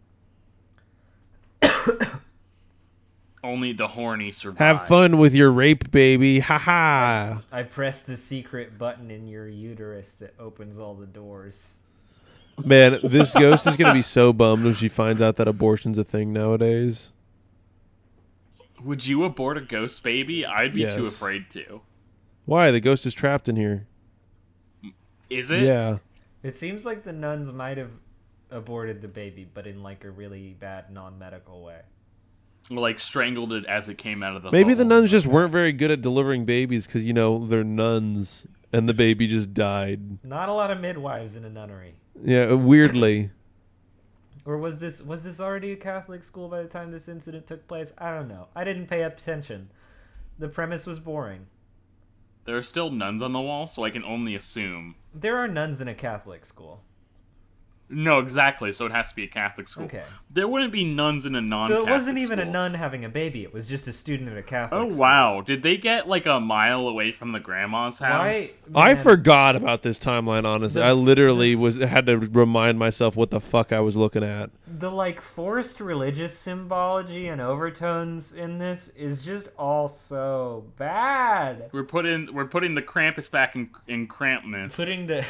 Only the horny survive. Have fun with your rape baby. Ha ha. I pressed the secret button in your uterus that opens all the doors. Man, this ghost is going to be so bummed when she finds out that abortion's a thing nowadays. Would you abort a ghost baby? I'd be too Yes. afraid to. Why? The ghost is trapped in here. Is it? Yeah. It seems like the nuns might have aborted the baby, but in like a really bad non-medical way. Like strangled it as it came out of the. Maybe the hole. nuns just weren't very good at delivering babies because, you know, they're nuns and the baby just died. Not a lot of midwives in a nunnery. Yeah, weirdly. Or was this was this already a Catholic school by the time this incident took place? I don't know. I didn't pay attention. The premise was boring. There are still nuns on the wall, so I can only assume. There are nuns in a Catholic school. No, exactly. So it has to be a Catholic school. Okay. There wouldn't be nuns in a So non-Catholic it wasn't even school. a nun having a baby. It was just a student at a Catholic Oh school. wow! Did they get like a mile away from the grandma's house? Why? I man, forgot about this timeline, honestly. The- I literally was had to remind myself what the fuck I was looking at. The like forced religious symbology and overtones in this is just all so bad. We're putting we're putting the Krampus back in in Krampus. Putting the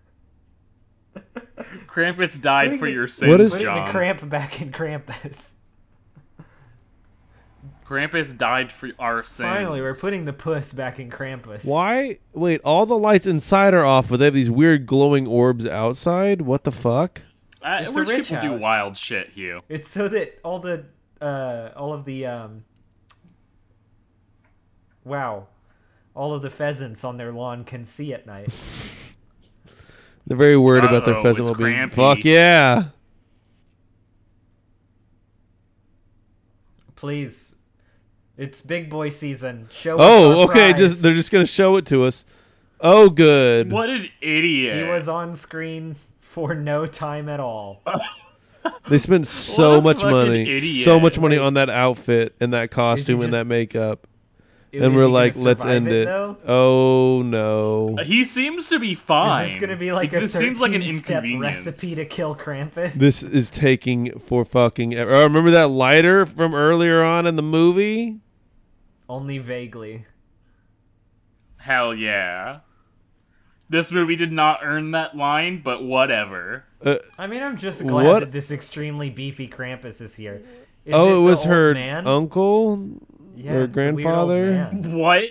Krampus died Putting for the- your sins, What is- putting John. the cramp back in Krampus. Krampus died for our sins. Finally, we're putting the puss back in Krampus. Why? Wait, all the lights inside are off, but they have these weird glowing orbs outside? What the fuck? Uh, It's a rich rich people do house. wild shit, Hugh. It's so that all the uh all of the um wow. All of the pheasants on their lawn can see at night. They're very worried about their Uh-oh, pheasant it's well being. Crampy. Fuck yeah. Please. It's big boy season. Show us Oh, our okay. prize. Just they're just gonna show it to us. Oh, good. What an idiot! He was on screen for no time at all. They spent so What a much fucking money, idiot. so much money Wait. on that outfit and that costume and just- that makeup, Is and he we're gonna like, let's survive end it. though? Oh no. He seems to be fine. Is this gonna be like It- a this seems like an thirteen-step inconvenience. recipe to kill Krampus? This is taking for fucking ever. Oh, remember that lighter from earlier on in the movie? Only vaguely. Hell yeah. This movie did not earn that line, but whatever. Uh, I mean, I'm just glad What? that this extremely beefy Krampus is here. Is oh, it it the was old her man? uncle Yeah, or it's the weird old grandfather. man. What?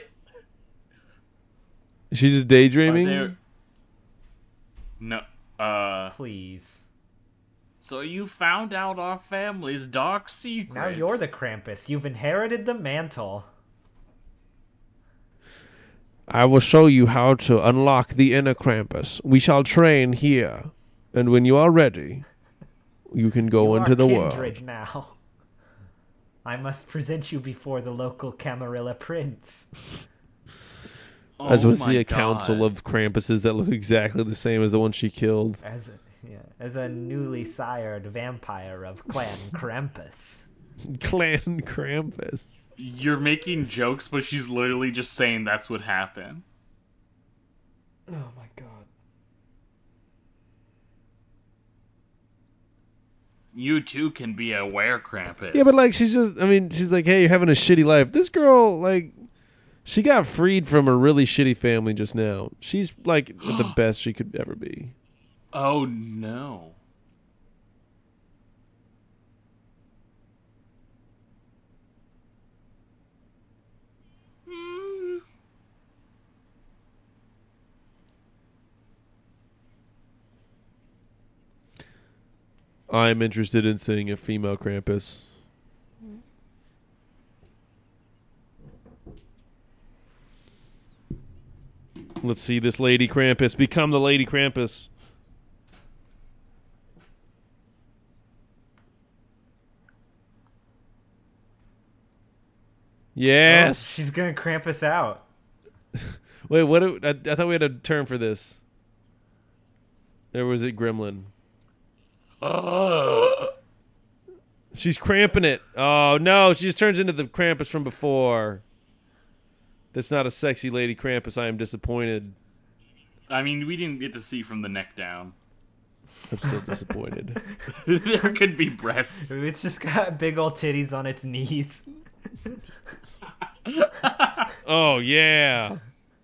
She's just Are daydreaming. there- No. Uh. Please. So you found out our family's dark secret. Now you're the Krampus. You've inherited the mantle. I will show you how to unlock the inner Krampus. We shall train here, and when you are ready, you can go you into are the kindred world. now. I must present you before the local Camarilla prince. Oh I just want to my see a God. council of Krampuses that look exactly the same as the one she killed. As a, yeah, as a newly sired vampire of Clan Krampus. Clan Krampus. You're making jokes, but she's literally just saying that's what happened. Oh my god. You too can be a were Krampus. Yeah, but like she's just, I mean, she's like, hey, you're having a shitty life. This girl, like, she got freed from a really shitty family just now. She's like the best she could ever be. Oh no. Hmm. I'm interested in seeing a female Krampus. Let's see this lady Krampus become the lady Krampus. Yes. Oh, she's gonna Krampus out. Wait, what? do- I, I thought we had a term for this. Or was it Gremlin? Ugh. She's cramping it. Oh no, she just turns into the Krampus from before. That's not a sexy lady Krampus. I am disappointed. I mean, we didn't get to see from the neck down. I'm still disappointed. There could be breasts. It's just got big old titties on its knees. Oh yeah.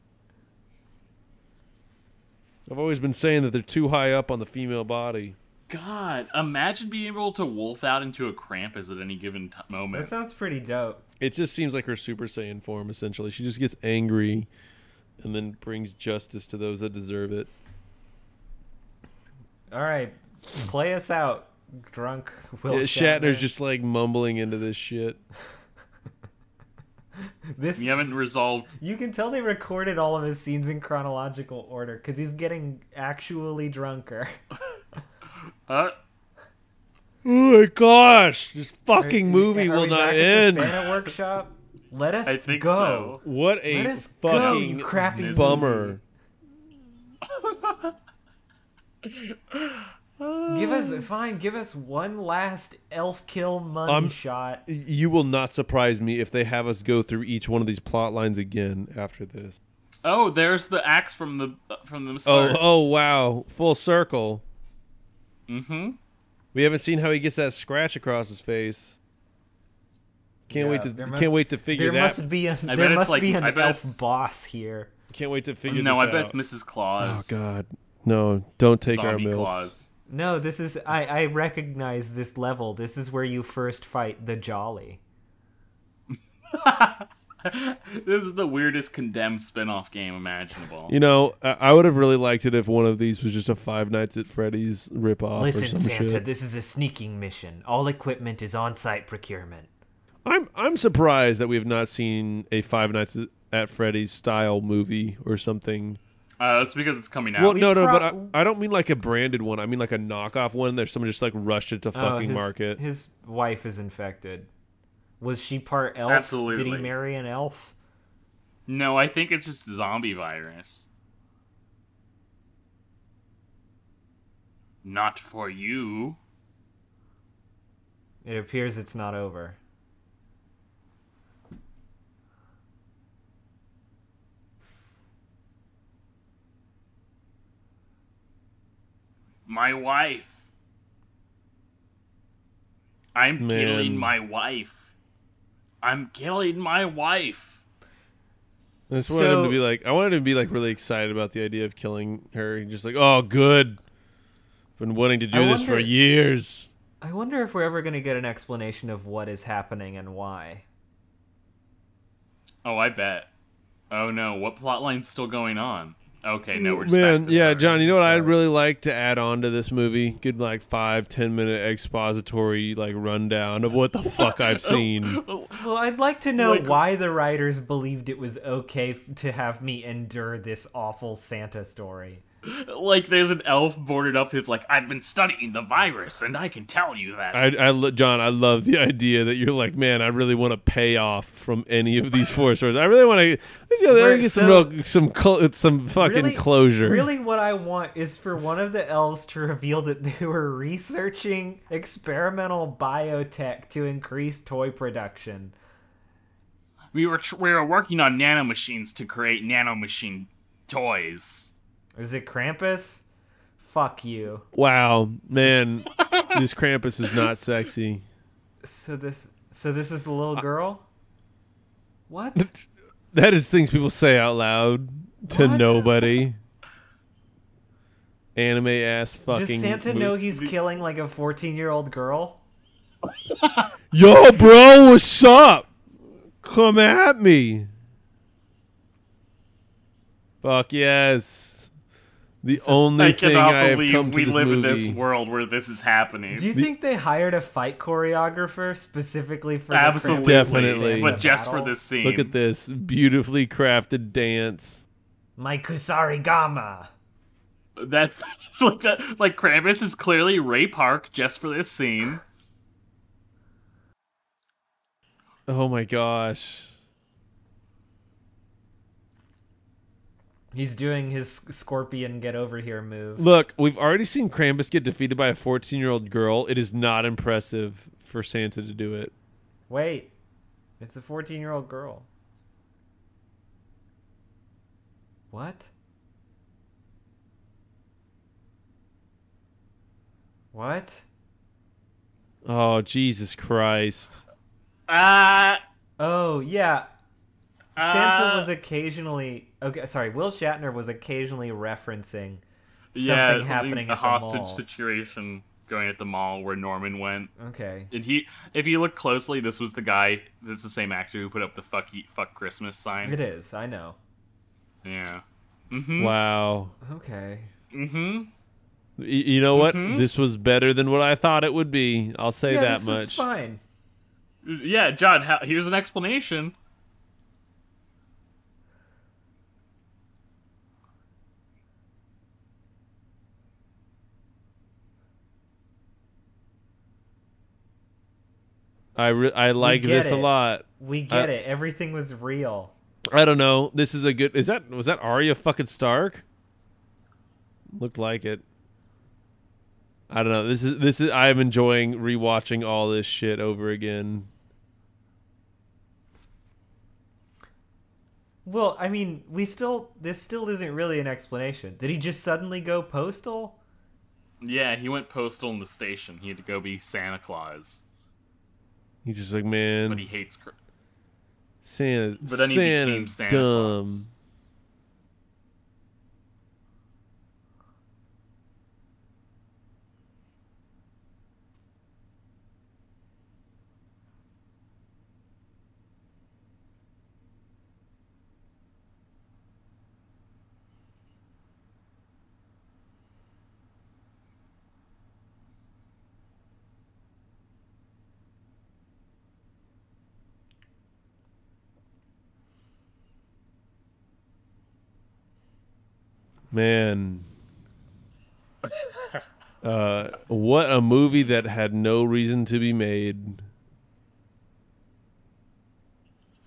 I've always been saying that they're too high up on the female body. God, imagine being able to wolf out into a Krampus at any given t- That moment. sounds pretty dope. It just seems like her Super Saiyan form, essentially. She just gets angry and then brings justice to those that deserve it. All right, play us out, drunk Will Yeah, Shatner. Shatner's just like mumbling into this shit. This. We haven't resolved. You can tell they recorded all of his scenes in chronological order because he's getting actually drunker. Uh, Oh my gosh! This fucking Are- movie are will we not back at the end. Santa workshop. Let us I think go. What a Let us fucking go, you crappy movie. bummer. Give us fine. Give us one last elf kill money Um, shot. You will not surprise me if they have us go through each one of these plot lines again after this. oh, there's the axe from the uh, from the Oh, start. oh wow. Full circle. Mm-hmm. We haven't seen how he gets that scratch across his face. Can't Yeah, wait to there can't must- wait to figure There that. must be a bet there it's must like- be an I bet elf it's- boss here. Can't wait to figure No, this I out. bet it's Missus Oh Claus. god. No, don't take our Zombie milfs. Claus. No, this is I I recognize this level. This is where you first fight the Jolly. This is the weirdest condemned spin-off game imaginable. You know, I, I would have really liked it if one of these was just a Five Nights at Freddy's ripoff or Listen, some Santa, shit. this is a sneaking mission. All equipment is on-site procurement. I'm I'm surprised that we have not seen a Five Nights at Freddy's style movie or something. Uh, that's because it's coming out. Well, We no, no, but prob- I, I don't mean like a branded one. I mean like a knockoff one. There's someone just like rushed it to Oh, fucking his, market. His wife is infected. Was she part elf? Absolutely. Did he marry an elf? No, I think it's just a zombie virus. Not for you. It appears it's not over. My wife. I'm Man. killing my wife. I'm killing my wife. I just wanted him to So- be like, I wanted him to be like really excited about the idea of killing her. Just like, oh, good. Been wanting to do I this for wonder- years. I wonder if we're ever going to get an explanation of what is happening and why. Oh, I bet. Oh no, what plotline's still going on? Okay, no, we're just Man, back to yeah, start. John, you know what I'd Sorry. really like to add on to this movie? Good, like, five, ten minute expository, like, rundown of what the fuck I've seen. Well, I'd like to know Like- why the writers believed it was okay f- to have me endure this awful Santa story. Like, there's an elf boarded up that's like, I've been studying the virus, and I can tell you that. I, I, lo- John, I love the idea that you're like, man, I really want to pay off from any of these four stories. I really want to. Let's get, let me Right, get some so- real, some, cl- some fucking Really- closure. Really, what I want is for one of the elves to reveal that they were researching experimental biotech to increase toy production. We were tr- we were working on nanomachines to create nanomachine toys. Is it Krampus? Fuck you. Wow, man, this Krampus is not sexy. So this, so this is the little girl. What? That is things people say out loud to What? nobody. Anime ass fucking. Does Santa mo- know he's killing like a fourteen-year-old girl? Yo, bro, what's up? Come at me. Fuck yes. The only I thing cannot I have believe come to we this live movie. in this world where this is happening. Do you think they hired a fight choreographer specifically for the Absolutely, Krampus Definitely. Santa but just for battle? this scene. Look at this beautifully crafted dance. My Kusarigama. That's like that. Like Krampus is clearly Ray Park just for this scene. Oh my gosh. He's doing his scorpion get over here move. Look, we've already seen Krampus get defeated by a fourteen-year-old girl. It is not impressive for Santa to do it. Wait, it's a fourteen-year-old girl. What? What? Oh, Jesus Christ. Ah, Oh, yeah. Santa uh, was occasionally okay. Sorry, Will Shatner was occasionally referencing yeah, something happening a at the hostage mall. situation going at the mall where Norman went. Okay. And he, if you look closely, this was the guy. This is the same actor who put up the "fuck eat, fuck Christmas" sign. It is. I know. Yeah. Mm-hmm. Wow. Okay. Mm-hmm. Y- you know what? Mhm. This was better than what I thought it would be. I'll say yeah, that this was much. fine. Yeah, John. How, here's an explanation. I re- I like get this a it. lot. We get I- it. Everything was real. I don't know. This is a good. Is that was that Arya fucking Stark? Looked like it. I don't know. This is this is. I'm enjoying rewatching all this shit over again. Well, I mean, we still this still isn't really an explanation. Did he just suddenly go postal? Yeah, he went postal in the station. He had to go be Santa Claus, He's just like, man, but he hates. Cr- Santa. But then he became Santa's Santa dumb. Claus. Man. Uh, what a movie that had no reason to be made.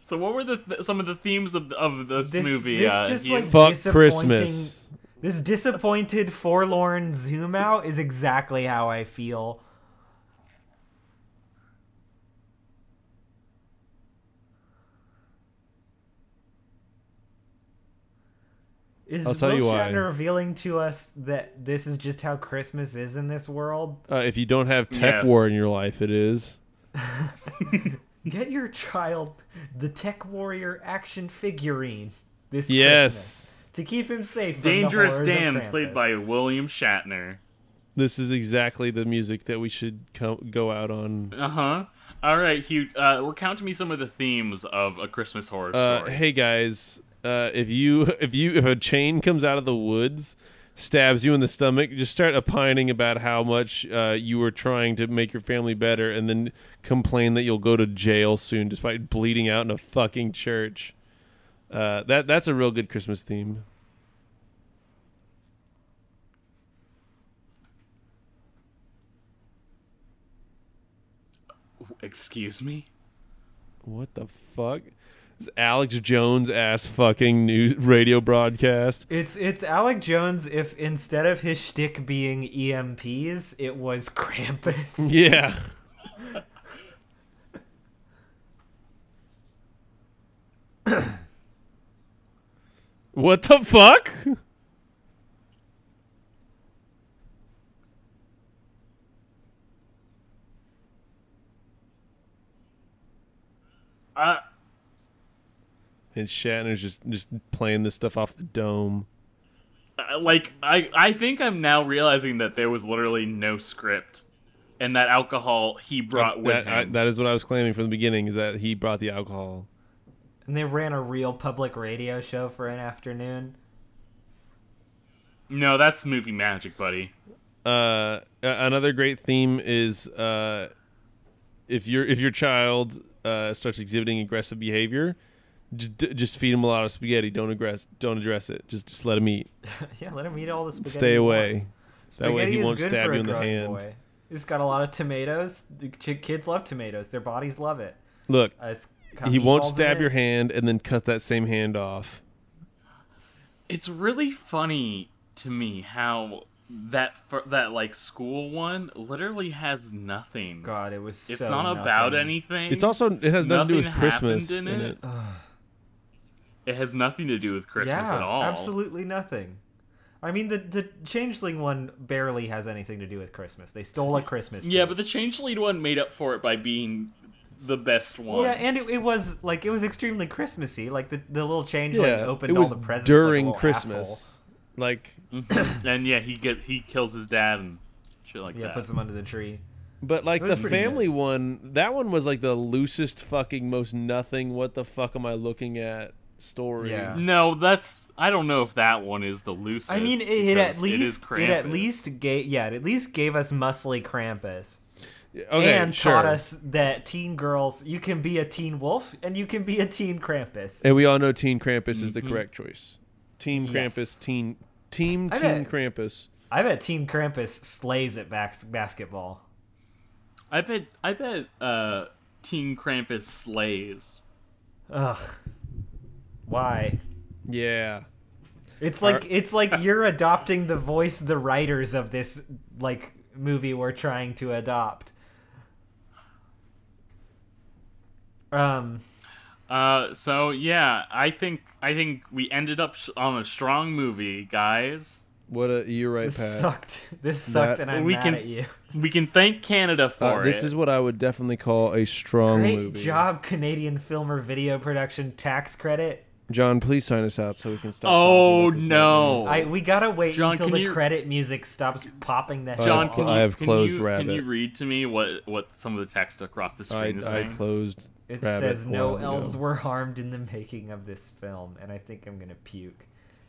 So what were the th- some of the themes of of this, This- movie? this uh, just, Hugh? like, Fuck disappointing- Christmas. This disappointed, forlorn zoom out is exactly how I feel. Is I'll tell Will you why. Shatner revealing to us that this is just how Christmas is in this world? Uh, if you don't have Tech Yes. War in your life, it is. Get your child the Tech Warrior action figurine this Christmas Yes. to keep him safe from Dangerous the horrors Dan, of played Krampus. by William Shatner. This is exactly the music that we should co- go out on. Uh huh. All right, Hugh. Uh, recount to me some of the themes of A Christmas Horror Uh, Story. hey guys, uh, if you if you if a chain comes out of the woods, stabs you in the stomach, just start opining about how much uh, you were trying to make your family better, and then complain that you'll go to jail soon despite bleeding out in a fucking church. Uh, that that's a real good Christmas theme. Excuse me. What the fuck? This Alex Jones ass fucking news radio broadcast. It's it's Alec Jones if instead of his shtick being E M Ps, it was Krampus. Yeah. What the fuck? Uh, And Shatner's just just playing this stuff off the dome. like I, I think I'm now realizing that there was literally no script, and that alcohol he brought with that, I, him. that is what I was claiming from the beginning, is that he brought the alcohol. And they ran a real public radio show for an afternoon. No, that's movie magic, buddy. Uh, a- another great theme is uh, if your if your child uh, starts exhibiting aggressive behavior, just, just feed him a lot of spaghetti. Don't aggress. Don't address it. Just just let him eat. Yeah, let him eat all the spaghetti. Stay he away. wants. That way Spaghetti he is won't good stab for you a in the growing hand. boy. It's got a lot of tomatoes. The ch- kids love tomatoes. Their bodies love it. Look, Uh, it's got he won't meatballs in stab it. your hand and then cut that same hand off. It's really funny to me how that fir- that like school one literally has nothing. God, it was. It's so not about nothing. anything. It's also it has nothing to do with Nothing Christmas happened in in it. it. Ugh. It has nothing to do with Christmas yeah, at all. absolutely nothing. I mean, the the Changeling one barely has anything to do with Christmas. They stole a Christmas. Yeah, tree. but the Changeling one made up for it by being the best one. Yeah, and it, it was like it was extremely Christmassy. Like the, the little changeling Yeah, opened it was all the presents during like a little Christmas. Like, Mhm. And yeah, he get he kills his dad and shit like asshole. Yeah, that. puts them under the tree. but like It was the pretty family one, that one was like the loosest fucking most nothing. What the fuck am I looking at? Story. Yeah. No, that's I don't know if that one is the loosest. I mean, it, it at because it is least it at Krampus. least gave yeah it at least gave us muscly Krampus. Okay, and sure. taught us that teen girls, you can be a teen wolf and you can be a teen Krampus. And we all know Teen Krampus is the Mhm. correct choice. Team Yes. Krampus, Teen Team I Teen bet- Krampus. I bet Teen Krampus slays at bas- basketball. I bet I bet uh, Teen Krampus slays. Ugh. Why? Yeah. It's like Are- it's like you're adopting the voice the writers of this like movie we're trying to adopt. Um Uh, so yeah, I think I think we ended up sh- on a strong movie, guys. What a you're right, this Pat. sucked. This sucked That- and I'm We mad can- at you. We can thank Canada for Uh, this it. is what I would definitely call a strong Great movie. job, Canadian film or video production tax credit. John, please sign us out so we can stop. Oh, talking about this no. right I we gotta wait John, until can the you- credit music stops popping the hell John, have can cl- you I have can closed you, Rabbit. Can you read to me what what some of the text across the now. screen is I, I saying? closed. It Rabbit says a no while elves ago. were harmed in the making of this film, and I think I'm gonna puke.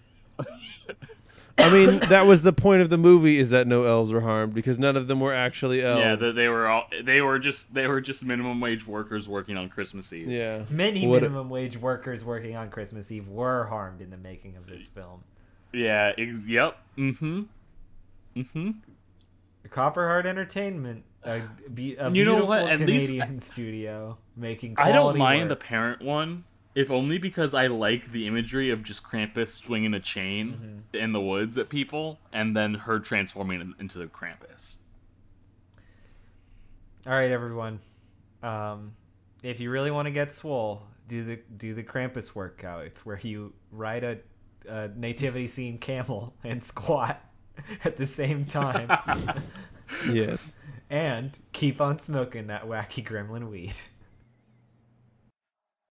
I mean, that was the point of the movie: is that no elves were harmed because none of them were actually elves. Yeah, they, they were all they were just they were just minimum wage workers working on Christmas Eve. Yeah. Many What- minimum wage workers working on Christmas Eve were harmed in the making of this film. Yeah. Ex- yep. Mm-hmm. Mm-hmm. Copper Heart Entertainment, a, be, a You know beautiful what? At least- Canadian studio making. I don't quality mind work. the parent one if only because I like the imagery of just Krampus swinging a chain Mm-hmm. in the woods at people, and then her transforming into the Krampus. All right, everyone. Um, if you really want to get swole, do the do the Krampus workout. It's where you ride a, a nativity scene camel and squat at the same time. Yes. And keep on smoking that wacky gremlin weed.